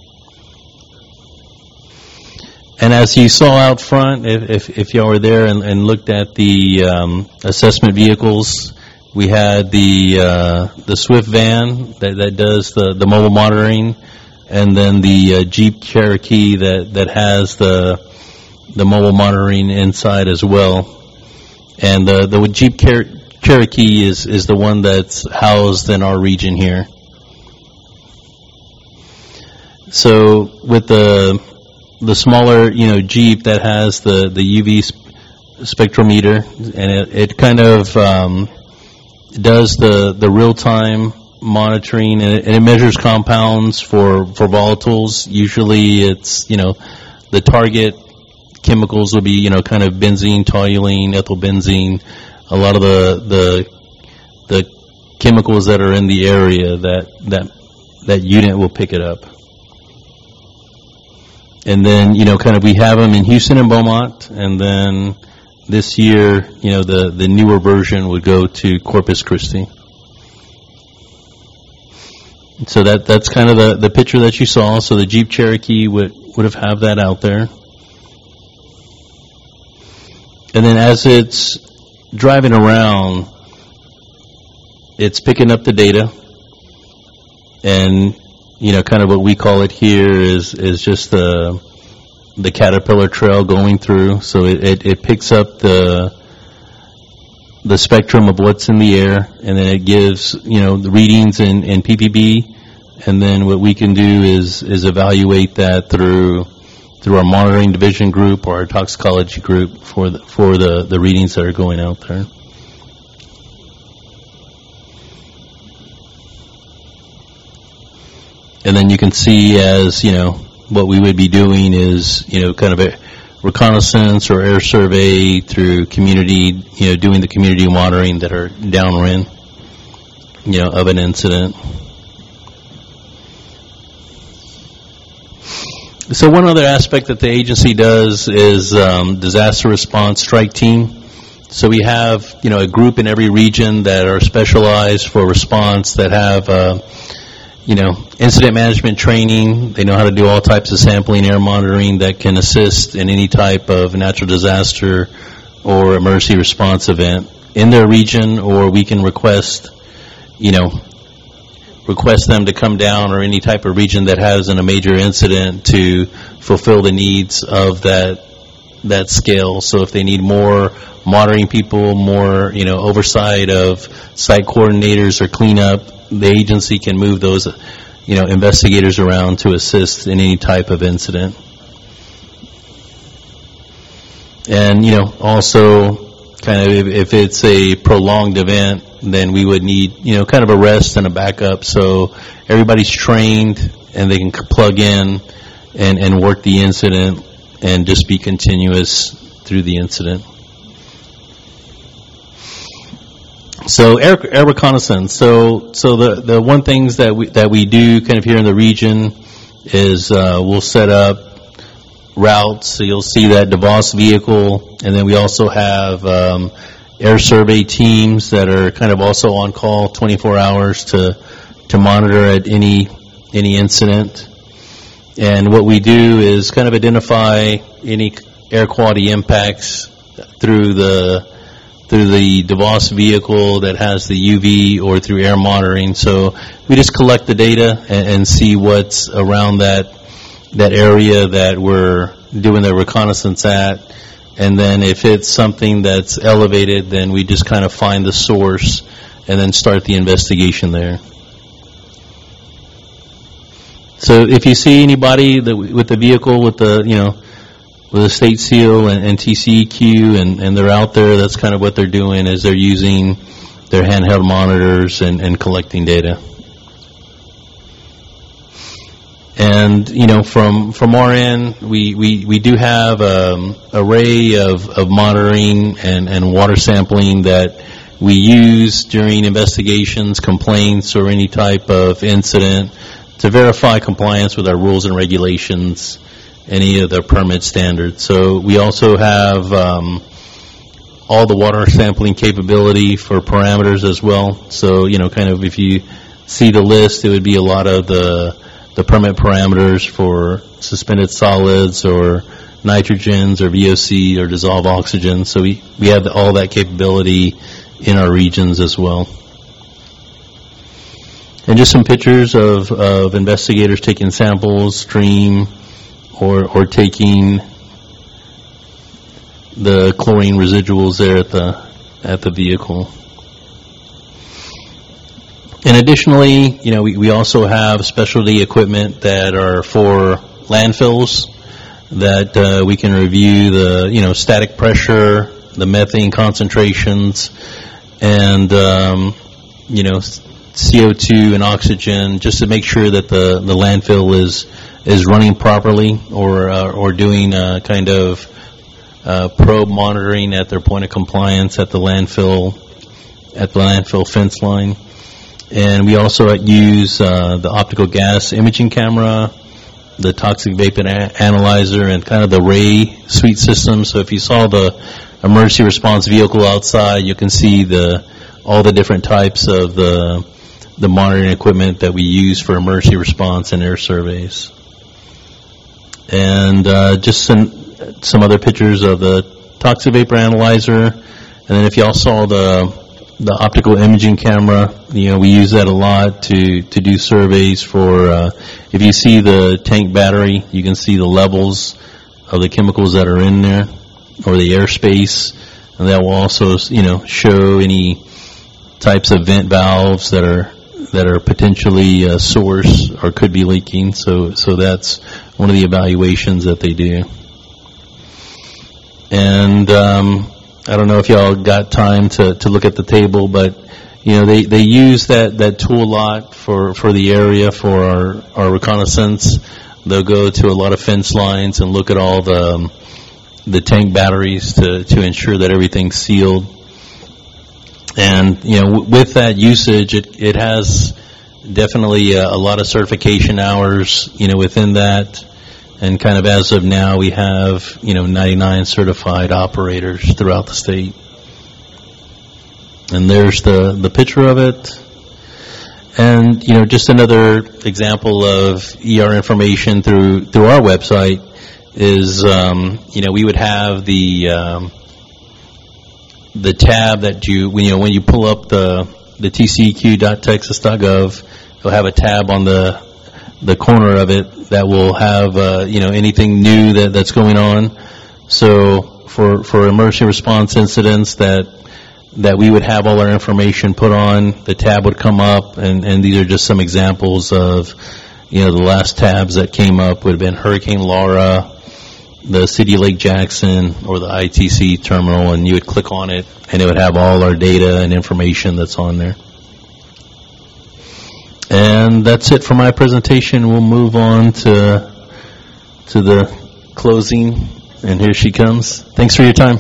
And as you saw out front, if, if, if y'all were there and, and looked at the um, assessment vehicles, we had the uh, the Swift van that, that does the, the mobile monitoring, and then the uh, Jeep Cherokee that, that has the the mobile monitoring inside as well. And uh, the Jeep Cher- Cherokee is, is the one that's housed in our region here. So with the the smaller, you know, Jeep that has the, the U V sp- spectrometer, and it, it kind of um, does the, the real-time monitoring, and it, and it measures compounds for, for volatiles. Usually it's, you know, the target chemicals will be, you know, kind of benzene, toluene, ethylbenzene, a lot of the, the, the chemicals that are in the area that, that, that unit will pick it up. And then, you know, kind of we have them in Houston and Beaumont, and then this year, you know, the, the newer version would go to Corpus Christi. So that that's kind of the, the picture that you saw. So the Jeep Cherokee would, would have have that out there. And then as it's driving around, it's picking up the data, and you know, kind of what we call it here is is just the the Caterpillar trail going through. So it, it, it picks up the the spectrum of what's in the air, and then it gives, you know, the readings in, in P P B, and then what we can do is is evaluate that through through our monitoring division group or our toxicology group for the, for the, the readings that are going out there. And then you can see, as, you know, what we would be doing is, you know, kind of a reconnaissance or air survey through community, you know, doing the community monitoring that are downwind, you know, of an incident. So one other aspect that the agency does is um, disaster response strike team. So we have, you know, a group in every region that are specialized for response, that have uh, you know, incident management training. They know how to do all types of sampling, air monitoring that can assist in any type of natural disaster or emergency response event in their region, or we can request, you know, request them to come down, or any type of region that has a major incident, to fulfill the needs of that that scale. So if they need more monitoring people, more, you know, oversight of site coordinators or cleanup, the agency can move those, you know, investigators around to assist in any type of incident. And, you know, also kind of if, if it's a prolonged event, then we would need, you know, kind of a rest and a backup so everybody's trained and they can plug in and, and work the incident and just be continuous through the incident. So air, air reconnaissance. So so the, the one things that we that we do kind of here in the region is uh, we'll set up routes. So you'll see that DeVos vehicle, and then we also have um, air survey teams that are kind of also on call twenty-four hours to to monitor at any any incident. And what we do is kind of identify any air quality impacts through the through the DeVos vehicle that has the U V or through air monitoring. So we just collect the data and, and see what's around that that area that we're doing the reconnaissance at. And then if it's something that's elevated, then we just kind of find the source and then start the investigation there. So if you see anybody that with the vehicle with the, you know, with a state seal and, and T C E Q and, and they're out there, that's kind of what they're doing, is they're using their handheld monitors and, and collecting data. And, you know, from from our end, we, we, we do have an array of, of monitoring and, and water sampling that we use during investigations, complaints, or any type of incident to verify compliance with our rules and regulations, any of the permit standards. So we also have um, all the water sampling capability for parameters as well. So, you know, kind of if you see the list, it would be a lot of the the permit parameters for suspended solids or nitrogens or V O C or dissolved oxygen. So we, we have all that capability in our regions as well. And just some pictures of, of investigators taking samples, stream, or or taking the chlorine residuals there at the at the vehicle. And additionally, you know, we, we also have specialty equipment that are for landfills that uh, we can review the, you know, static pressure, the methane concentrations, and, um, you know, C O two and oxygen, just to make sure that the, the landfill is is running properly, or uh, or doing a kind of uh, probe monitoring at their point of compliance at the landfill at the landfill fence line. And we also use uh, the optical gas imaging camera, the toxic vapor a- analyzer, and kind of the Ray suite system. So if you saw the emergency response vehicle outside, you can see the all the different types of the the monitoring equipment that we use for emergency response and air surveys. And uh, just some some other pictures of the toxic vapor analyzer. And then if y'all saw the the optical imaging camera, you know, we use that a lot to, to do surveys for, uh, if you see the tank battery, you can see the levels of the chemicals that are in there, or the airspace, and that will also, you know, show any types of vent valves that are that are potentially a source or could be leaking. So, so that's one of the evaluations that they do. And um, I don't know if y'all got time to, to look at the table, but you know, they, they use that, that tool a lot for, for the area for our, our reconnaissance. They'll go to a lot of fence lines and look at all the um, the tank batteries to, to ensure that everything's sealed. And you know, w- with that usage, it, it has definitely a, a lot of certification hours, you know, within that. And kind of as of now, we have, you know, ninety-nine certified operators throughout the state. And there's the, the picture of it. And, you know, just another example of E R information through through our website is, um, you know, we would have the um, the tab that you, you know, when you pull up the the T C E Q dot texas dot gov, you'll have a tab on the the corner of it that will have, uh, you know, anything new that, that's going on. So for, for emergency response incidents that that we would have all our information put on, the tab would come up, and, and these are just some examples of, you know, the last tabs that came up would have been Hurricane Laura, the City of Lake Jackson, or the I T C terminal, and you would click on it, and it would have all our data and information that's on there. And that's it for my presentation. We'll move on to to the closing, and here she comes. Thanks for your time.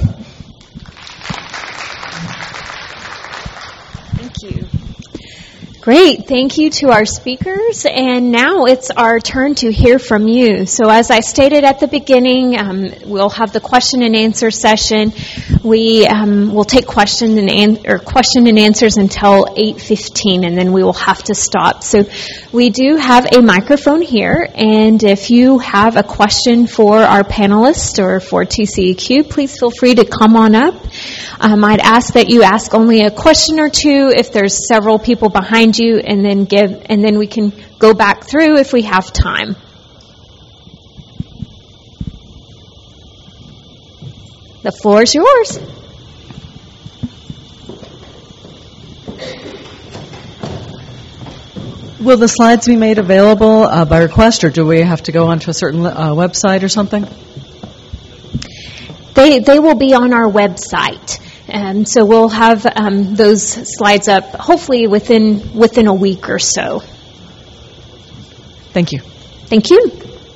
Great. Thank you to our speakers. And now it's our turn to hear from you. So as I stated at the beginning, um, we'll have the question and answer session. We um, will take question and an- or question and answers until eight fifteen, and then we will have to stop. So we do have a microphone here, and if you have a question for our panelists or for T C E Q, please feel free to come on up. Um, I'd ask that you ask only a question or two if there's several people behind you, and then give, and then we can go back through if we have time. The floor is yours. Will the slides be made available uh, by request, or do we have to go onto a certain uh, website or something? They they will be on our website. Um, so we'll have um, those slides up hopefully within within a week or so. Thank you. Thank you.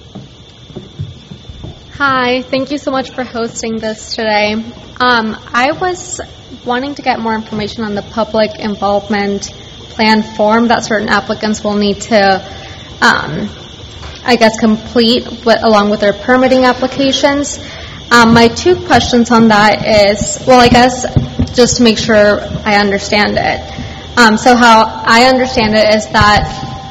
Hi, thank you so much for hosting this today. Um, I was wanting to get more information on the public involvement plan form that certain applicants will need to, um, I guess, complete with, along with their permitting applications. Um, my two questions on that is, well, I guess just to make sure I understand it. Um, so how I understand it is that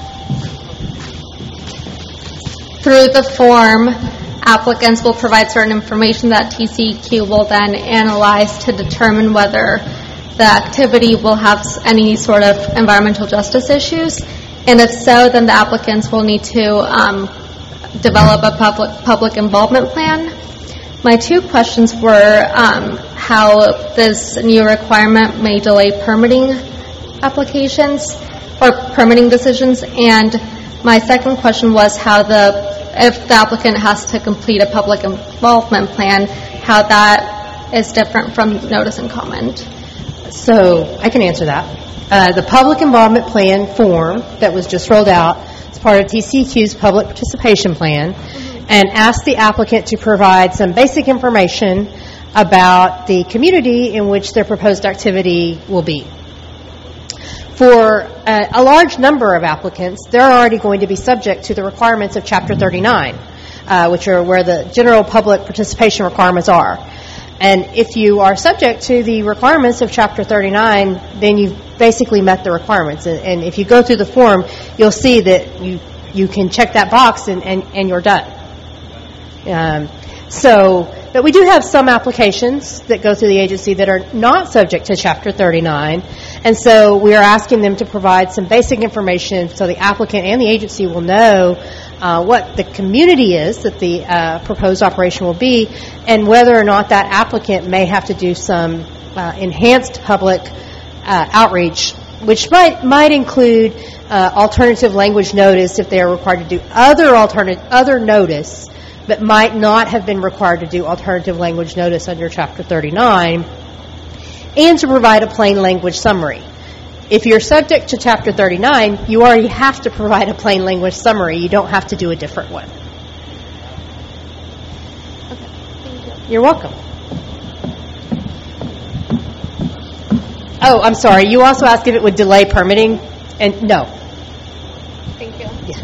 through the form, applicants will provide certain information that T C E Q will then analyze to determine whether the activity will have any sort of environmental justice issues. And if so, then the applicants will need to um, develop a public public involvement plan. My two questions were um, how this new requirement may delay permitting applications or permitting decisions, and my second question was how the if the applicant has to complete a public involvement plan, how that is different from notice and comment. So I can answer that. Uh, the public involvement plan form that was just rolled out is part of T C E Q's public participation plan, and asked the applicant to provide some basic information about the community in which their proposed activity will be. For a, a large number of applicants, they're already going to be subject to the requirements of Chapter thirty-nine, uh, which are where the general public participation requirements are. And if you are subject to the requirements of Chapter thirty-nine, then you've basically met the requirements. And, and if you go through the form, you'll see that you, you can check that box and, and, and you're done. Um, so, but we do have some applications that go through the agency that are not subject to Chapter thirty-nine, and so we are asking them to provide some basic information so the applicant and the agency will know uh, what the community is that the uh, proposed operation will be, and whether or not that applicant may have to do some uh, enhanced public uh, outreach, which might might include uh, alternative language notice if they are required to do other alternative other notice, but might not have been required to do alternative language notice under Chapter thirty-nine, and to provide a plain language summary. If you're subject to Chapter thirty-nine, you already have to provide a plain language summary. You don't have to do a different one. Okay, thank you. You're welcome. Oh, I'm sorry. You also asked if it would delay permitting, and no. Thank you. Yeah.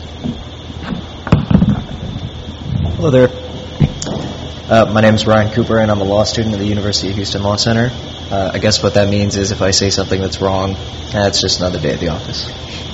Hello there. Uh, my name is Ryan Cooper, and I'm a law student at the University of Houston Law Center. Uh, I guess what that means is if I say something that's wrong, eh, it's just another day at the office.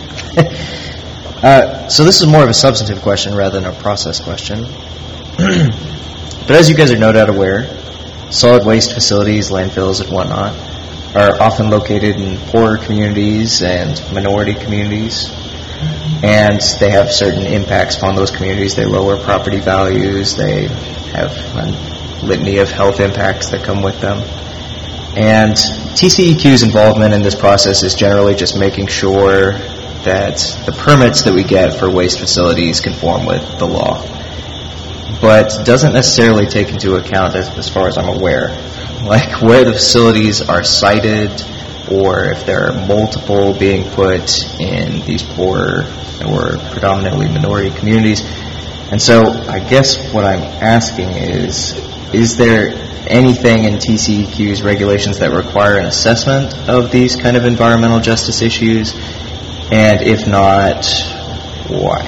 uh, so this is more of a substantive question rather than a process question. But as you guys are no doubt aware, solid waste facilities, landfills, and whatnot are often located in poorer communities and minority communities. And they have certain impacts upon those communities. They lower property values. They have litany of health impacts that come with them. And T C E Q's involvement in this process is generally just making sure that the permits that we get for waste facilities conform with the law, but doesn't necessarily take into account, as, as far as I'm aware, like where the facilities are sited, or if there are multiple being put in these poor or predominantly minority communities. And so I guess what I'm asking is, is there anything in T C E Q's regulations that require an assessment of these kind of environmental justice issues? And if not, why?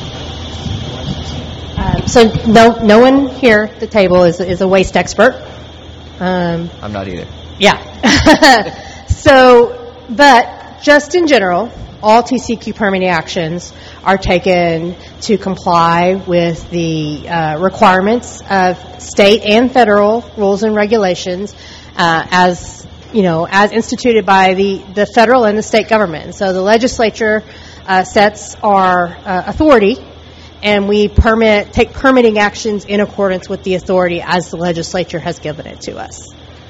Uh, so no, no one here at the table is, is a waste expert. Um, I'm not either. Yeah. So, but just in general, all T C E Q permitting actions are taken to comply with the uh, requirements of state and federal rules and regulations uh, as, you know, as instituted by the, the federal and the state government. So the legislature uh, sets our uh, authority, and we permit, take permitting actions in accordance with the authority as the legislature has given it to us.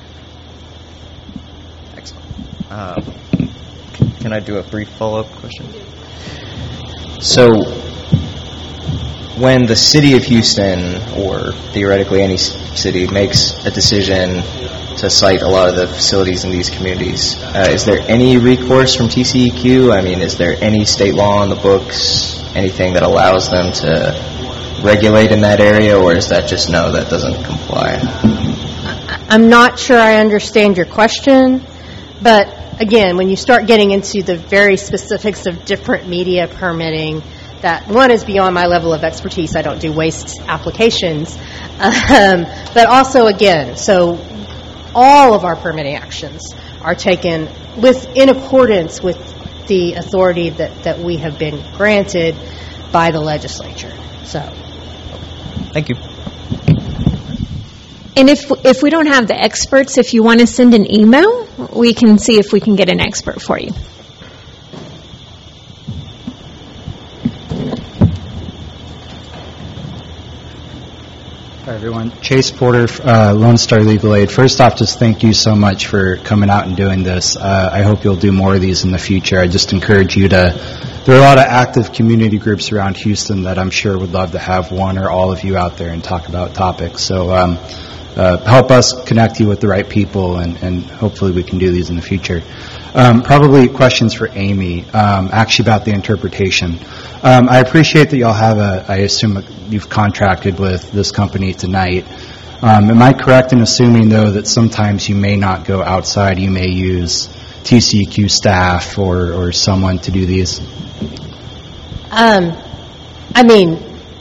Excellent. Uh, can I do a brief follow-up question? So, when the city of Houston, or theoretically any city, makes a decision to site a lot of the facilities in these communities, uh, is there any recourse from T C E Q? I mean, is there any state law on the books, anything that allows them to regulate in that area, or is that just no, that doesn't comply? I'm not sure I understand your question, but again, when you start getting into the very specifics of different media permitting, that one is beyond my level of expertise. I don't do waste applications. Um, but also, again, so all of our permitting actions are taken with in accordance with the authority that, that we have been granted by the legislature. So, thank you. And if if we don't have the experts, if you want to send an email, we can see if we can get an expert for you. Hi, everyone. Chase Porter, uh, Lone Star Legal Aid. First off, just thank you so much for coming out and doing this. Uh, I hope you'll do more of these in the future. I just encourage you to, there are a lot of active community groups around Houston that I'm sure would love to have one or all of you out there and talk about topics. So um, uh, help us connect you with the right people, and, and hopefully we can do these in the future. Um, probably questions for Amy, um, actually about the interpretation. Um, I appreciate that y'all have a, I assume you've contracted with this company tonight. Um, am I correct in assuming, though, that sometimes you may not go outside, you may use T C E Q staff or, or someone to do these? Um, I mean,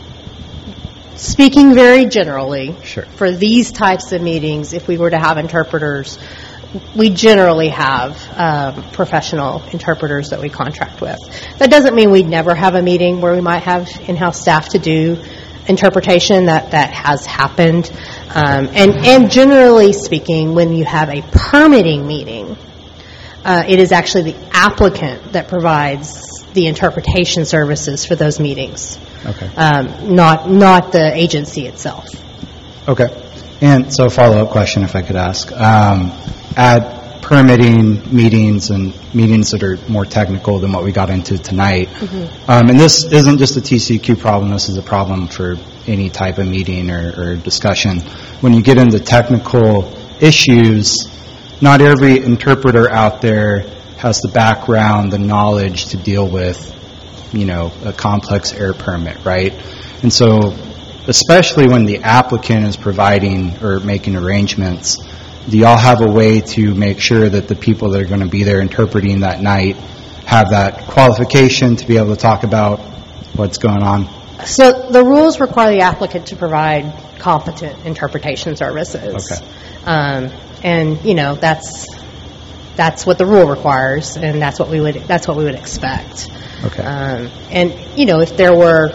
speaking very generally, sure. For these types of meetings, if we were to have interpreters, we generally have um, professional interpreters that we contract with. That doesn't mean we'd never have a meeting where we might have in-house staff to do interpretation. That that has happened. Um, and, and generally speaking, when you have a permitting meeting, uh, it is actually the applicant that provides the interpretation services for those meetings. Okay. Um, not not the agency itself. Okay. And so follow-up question, if I could ask. Um, at permitting meetings and meetings that are more technical than what we got into tonight, mm-hmm. um, and this isn't just a T C E Q problem, this is a problem for any type of meeting or, or discussion. When you get into technical issues, not every interpreter out there has the background, the knowledge to deal with, you know, a complex air permit, right? And so, especially when the applicant is providing or making arrangements, do y'all have a way to make sure that the people that are going to be there interpreting that night have that qualification to be able to talk about what's going on? So the rules require the applicant to provide competent interpretation services. Okay. Um, and you know that's that's what the rule requires, and that's what we would that's what we would expect. Okay. Um, and you know if there were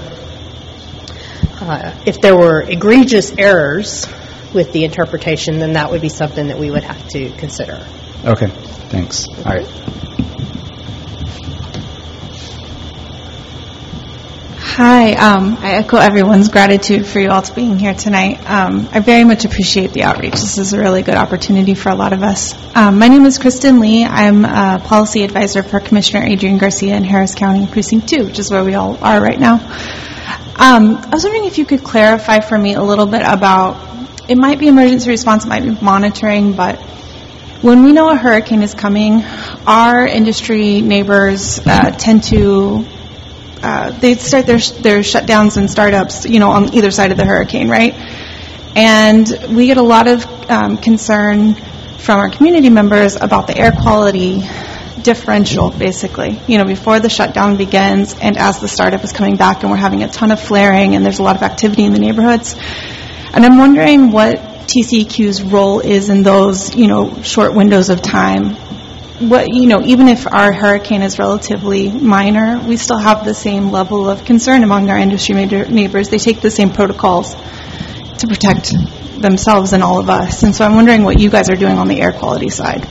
uh, if there were egregious errors with the interpretation, then that would be something that we would have to consider. Okay, thanks. All right. Hi, um, I echo everyone's gratitude for you all to being here tonight. Um, I very much appreciate the outreach. This is a really good opportunity for a lot of us. Um, my name is Kristen Lee. I'm a policy advisor for Commissioner Adrian Garcia in Harris County Precinct two, which is where we all are right now. Um, I was wondering if you could clarify for me a little bit about, it might be emergency response, it might be monitoring, but when we know a hurricane is coming, our industry neighbors uh, tend to Uh, they start their their shutdowns and startups, you know, on either side of the hurricane, right? And we get a lot of um, concern from our community members about the air quality differential, basically. You know, before the shutdown begins and as the startup is coming back, and we're having a ton of flaring and there's a lot of activity in the neighborhoods. And I'm wondering what T C E Q's role is in those, you know, short windows of time. What, you know, even if our hurricane is relatively minor, we still have the same level of concern among our industry neighbors. They take the same protocols to protect themselves and all of us. And so I'm wondering what you guys are doing on the air quality side.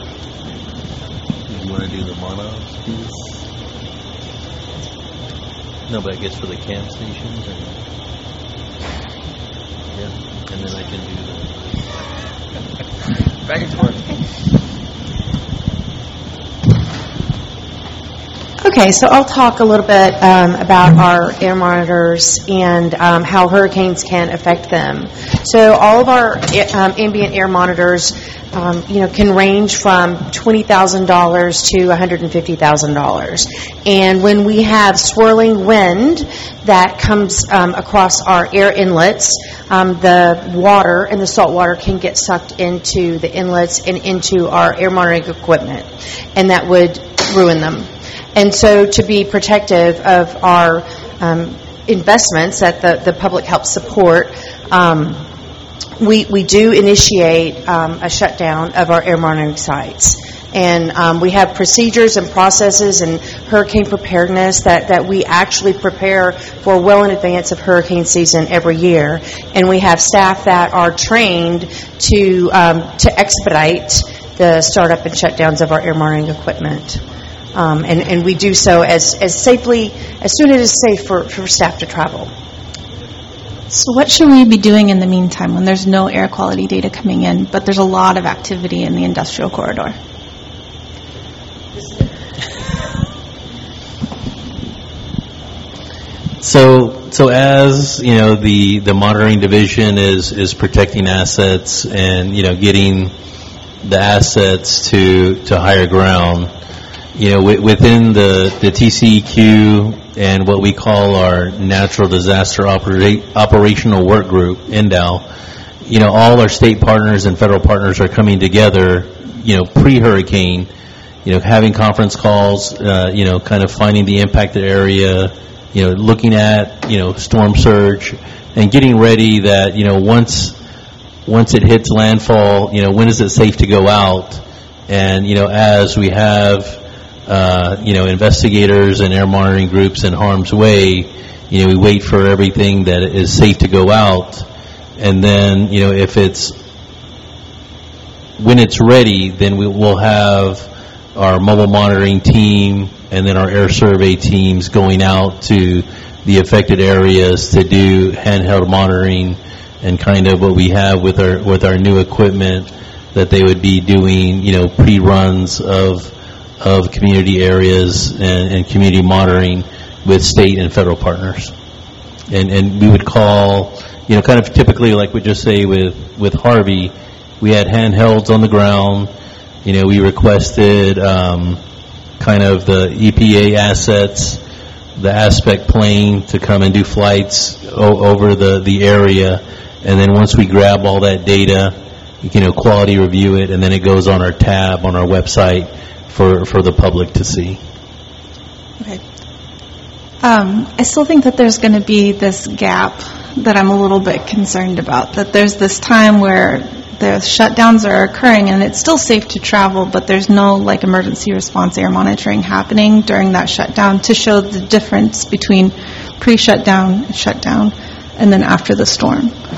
You want to do the monos piece? No, but I guess for the camp stations? Or... Yeah, and then I can do the... Back and forth. Okay, so I'll talk a little bit um, about our air monitors and um, how hurricanes can affect them. So all of our um, ambient air monitors, um, you know, can range from twenty thousand dollars to one hundred fifty thousand dollars. And when we have swirling wind that comes um, across our air inlets, um, the water and the salt water can get sucked into the inlets and into our air monitoring equipment, and that would ruin them. And so to be protective of our um, investments that the, the public helps support, um, we, we do initiate um, a shutdown of our air monitoring sites. And um, we have procedures and processes and hurricane preparedness that, that we actually prepare for well in advance of hurricane season every year. And we have staff that are trained to, um, to expedite the startup and shutdowns of our air monitoring equipment. Um, and, and we do so as, as safely, as soon as it is safe for, for staff to travel. So what should we be doing in the meantime when there's no air quality data coming in, but there's a lot of activity in the industrial corridor? So, so as you know, the, the monitoring division is, is protecting assets and, you know, getting the assets to, to higher ground. You know, w- within the, the T C E Q and what we call our Natural Disaster Opera- Operational Work Group, N D A L, you know, all our state partners and federal partners are coming together, you know, pre-hurricane, you know, having conference calls, uh, you know, kind of finding the impacted area, you know, looking at, you know, storm surge, and getting ready that, you know, once once it hits landfall, you know, when is it safe to go out? And, you know, as we have Uh, you know, investigators and air monitoring groups in harm's way, you know, we wait for everything that is safe to go out. And then, you know, if it's, when it's ready, then we will have our mobile monitoring team and then our air survey teams going out to the affected areas to do handheld monitoring and kind of what we have with our, with our new equipment, that they would be doing, you know, pre-runs of of community areas and, and community monitoring with state and federal partners. And and we would call, you know, kind of typically like we just say with, with Harvey, we had handhelds on the ground. You know, we requested um, kind of the E P A assets, the aspect plane to come and do flights o- over the, the area. And then once we grab all that data, you know, quality review it, and then it goes on our tab on our website for, for the public to see. Okay. Um, I still think that there's going to be this gap that I'm a little bit concerned about, that there's this time where the shutdowns are occurring and it's still safe to travel, but there's no like emergency response air monitoring happening during that shutdown to show the difference between pre-shutdown, shutdown, and then after the storm.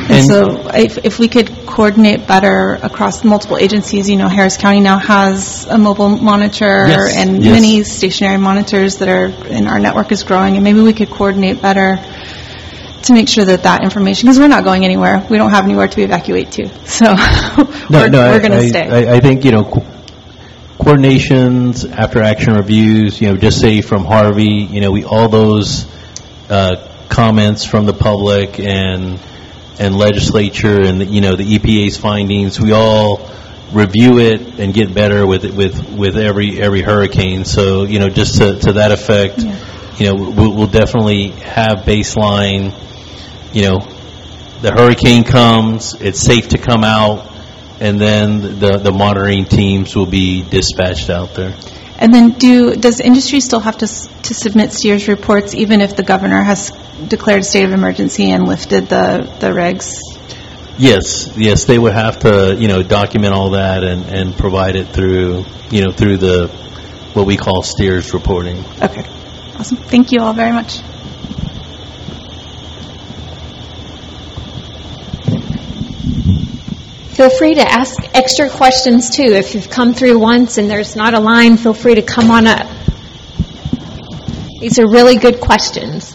And, And- so if, if we could coordinate better across multiple agencies, you know, Harris County now has a mobile monitor Yes, and yes. many stationary monitors that are, and our network is growing, and maybe we could coordinate better to make sure that that information, because we're not going anywhere. We don't have anywhere to evacuate to. So No, we're, no, I- we're going to I- stay. I, I think, you know, co- coordinations, after-action reviews, you know, just say from Harvey, you know, we, all those uh, comments from the public and and legislature and, you know, the E P A's findings, we all review it and get better with it, with with every every hurricane. So, you know, just to, to that effect, Yeah. you know, we'll, we'll definitely have baseline, you know, the hurricane comes, it's safe to come out, and then the, the monitoring teams will be dispatched out there. And then do, does industry still have to, s- to submit SEERS reports even if the governor has declared a state of emergency and lifted the, the regs? Yes, yes, they would have to, you know, document all that and, and provide it through, you know, through the, what we call SEERS reporting. Okay, awesome. Thank you all very much. Feel free to ask extra questions too. If you've come through once and there's not a line, feel free to come on up. These are really good questions.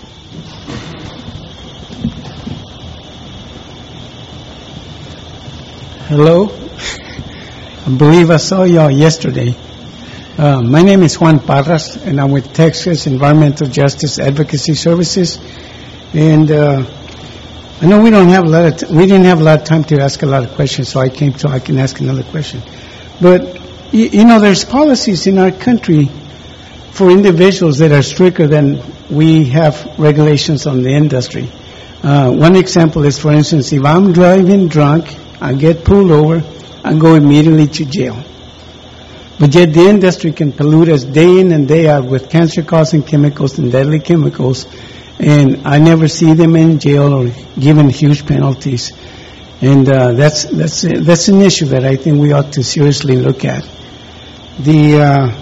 Hello. I believe I saw y'all yesterday. Uh, my name is Juan Parras, and I'm with Texas Environmental Justice Advocacy Services. And uh, I know we don't have a lot of t- we didn't have a lot of time to ask a lot of questions, so I came so I can ask another question. But y- you know, there's policies in our country for individuals that are stricter than we have regulations on the industry. Uh, one example is, for instance, if I'm driving drunk, I get pulled over, I go immediately to jail. But yet the industry can pollute us day in and day out with cancer-causing chemicals and deadly chemicals, and I never see them in jail or given huge penalties. And uh, that's that's that's an issue that I think we ought to seriously look at. The uh,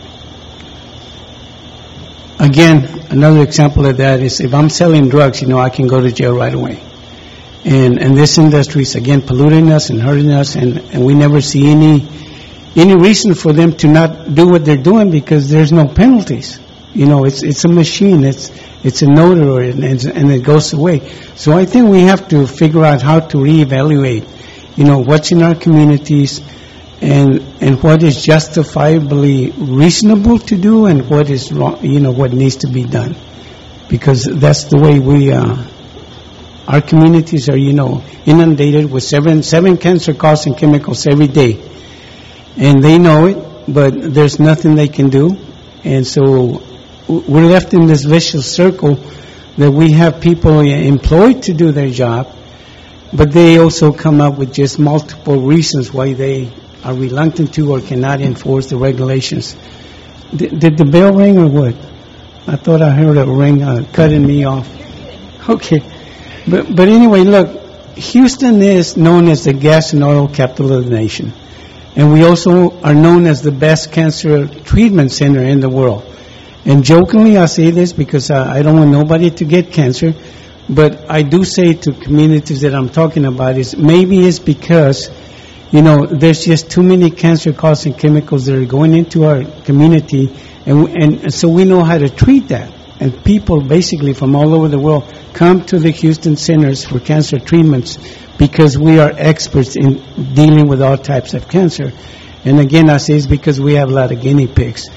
again, another example of that is if I'm selling drugs, you know, I can go to jail right away. And and this industry is again polluting us and hurting us, and, and we never see any any reason for them to not do what they're doing because there's no penalties. You know, it's it's a machine. It's it's an odor, and, and it goes away. So I think we have to figure out how to reevaluate, you know, what's in our communities, and and what is justifiably reasonable to do, and what is wrong, you know, what needs to be done, because that's the way we. Uh, our communities are, you know, inundated with seven seven cancer-causing chemicals every day, and they know it, but there's nothing they can do, and so we're left in this vicious circle that we have people employed to do their job, but they also come up with just multiple reasons why they are reluctant to or cannot enforce the regulations. Did, did the bell ring or what? I thought I heard a ring uh, cutting me off. Okay. But, but anyway, look, Houston is known as the gas and oil capital of the nation. And we also are known as the best cancer treatment center in the world. And jokingly, I say this because uh, I don't want nobody to get cancer, but I do say to communities that I'm talking about is maybe it's because, you know, there's just too many cancer-causing chemicals that are going into our community, and, and so we know how to treat that. And people basically from all over the world come to the Houston centers for cancer treatments because we are experts in dealing with all types of cancer. And again, I say it's because we have a lot of guinea pigs.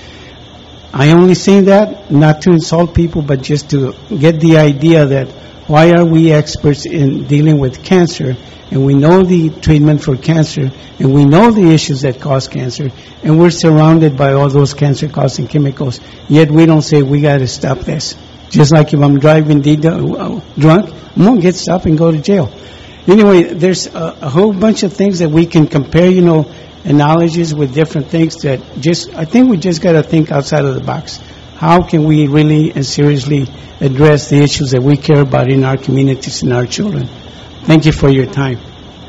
I only say that not to insult people, but just to get the idea that why are we experts in dealing with cancer, and we know the treatment for cancer, and we know the issues that cause cancer, and we're surrounded by all those cancer-causing chemicals, yet we don't say we got to stop this. Just like if I'm driving de- uh, drunk, I'm going to get stopped and go to jail. Anyway, there's a, a whole bunch of things that we can compare, you know, analogies with different things that just, I think we just got to think outside of the box. How can we really and seriously address the issues that we care about in our communities and our children? Thank you for your time.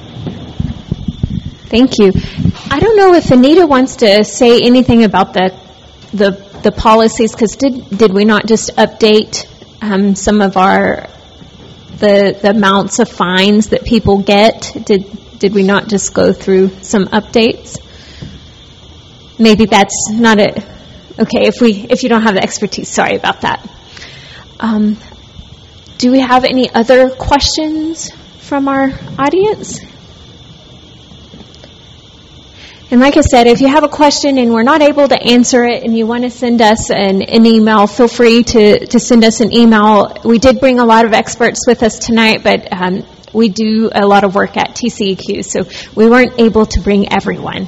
Thank you. I don't know if Anita wants to say anything about the the, the policies, because did, did we not just update um, some of our the, the amounts of fines that people get? Did did we not just go through some updates? Maybe that's not a okay. If we if you don't have the expertise, sorry about that. Um, do we have any other questions from our audience? And like I said, if you have a question and we're not able to answer it and you want to send us an, an email, feel free to, to send us an email. We did bring a lot of experts with us tonight, but um, we do a lot of work at T C E Q, so we weren't able to bring everyone.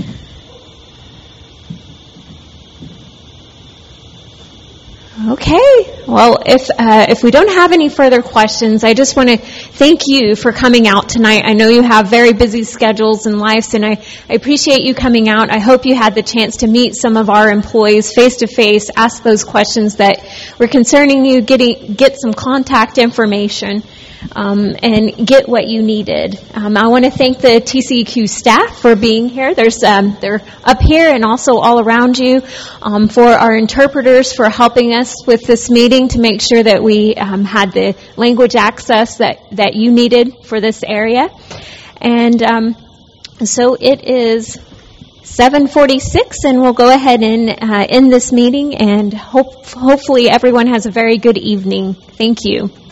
Okay. Well, if uh, if we don't have any further questions, I just want to thank you for coming out tonight. I know you have very busy schedules and lives, and I, I appreciate you coming out. I hope you had the chance to meet some of our employees face to face, ask those questions that were concerning you, getting get some contact information, um, and get what you needed. Um, I want to thank the T C E Q staff for being here. There's um, they're up here and also all around you. Um, for our interpreters for helping us with this meeting to make sure that we um, had the language access that, that you needed for this area. And um, so it is seven forty-six, and we'll go ahead and uh, end this meeting, and hope, hopefully everyone has a very good evening. Thank you.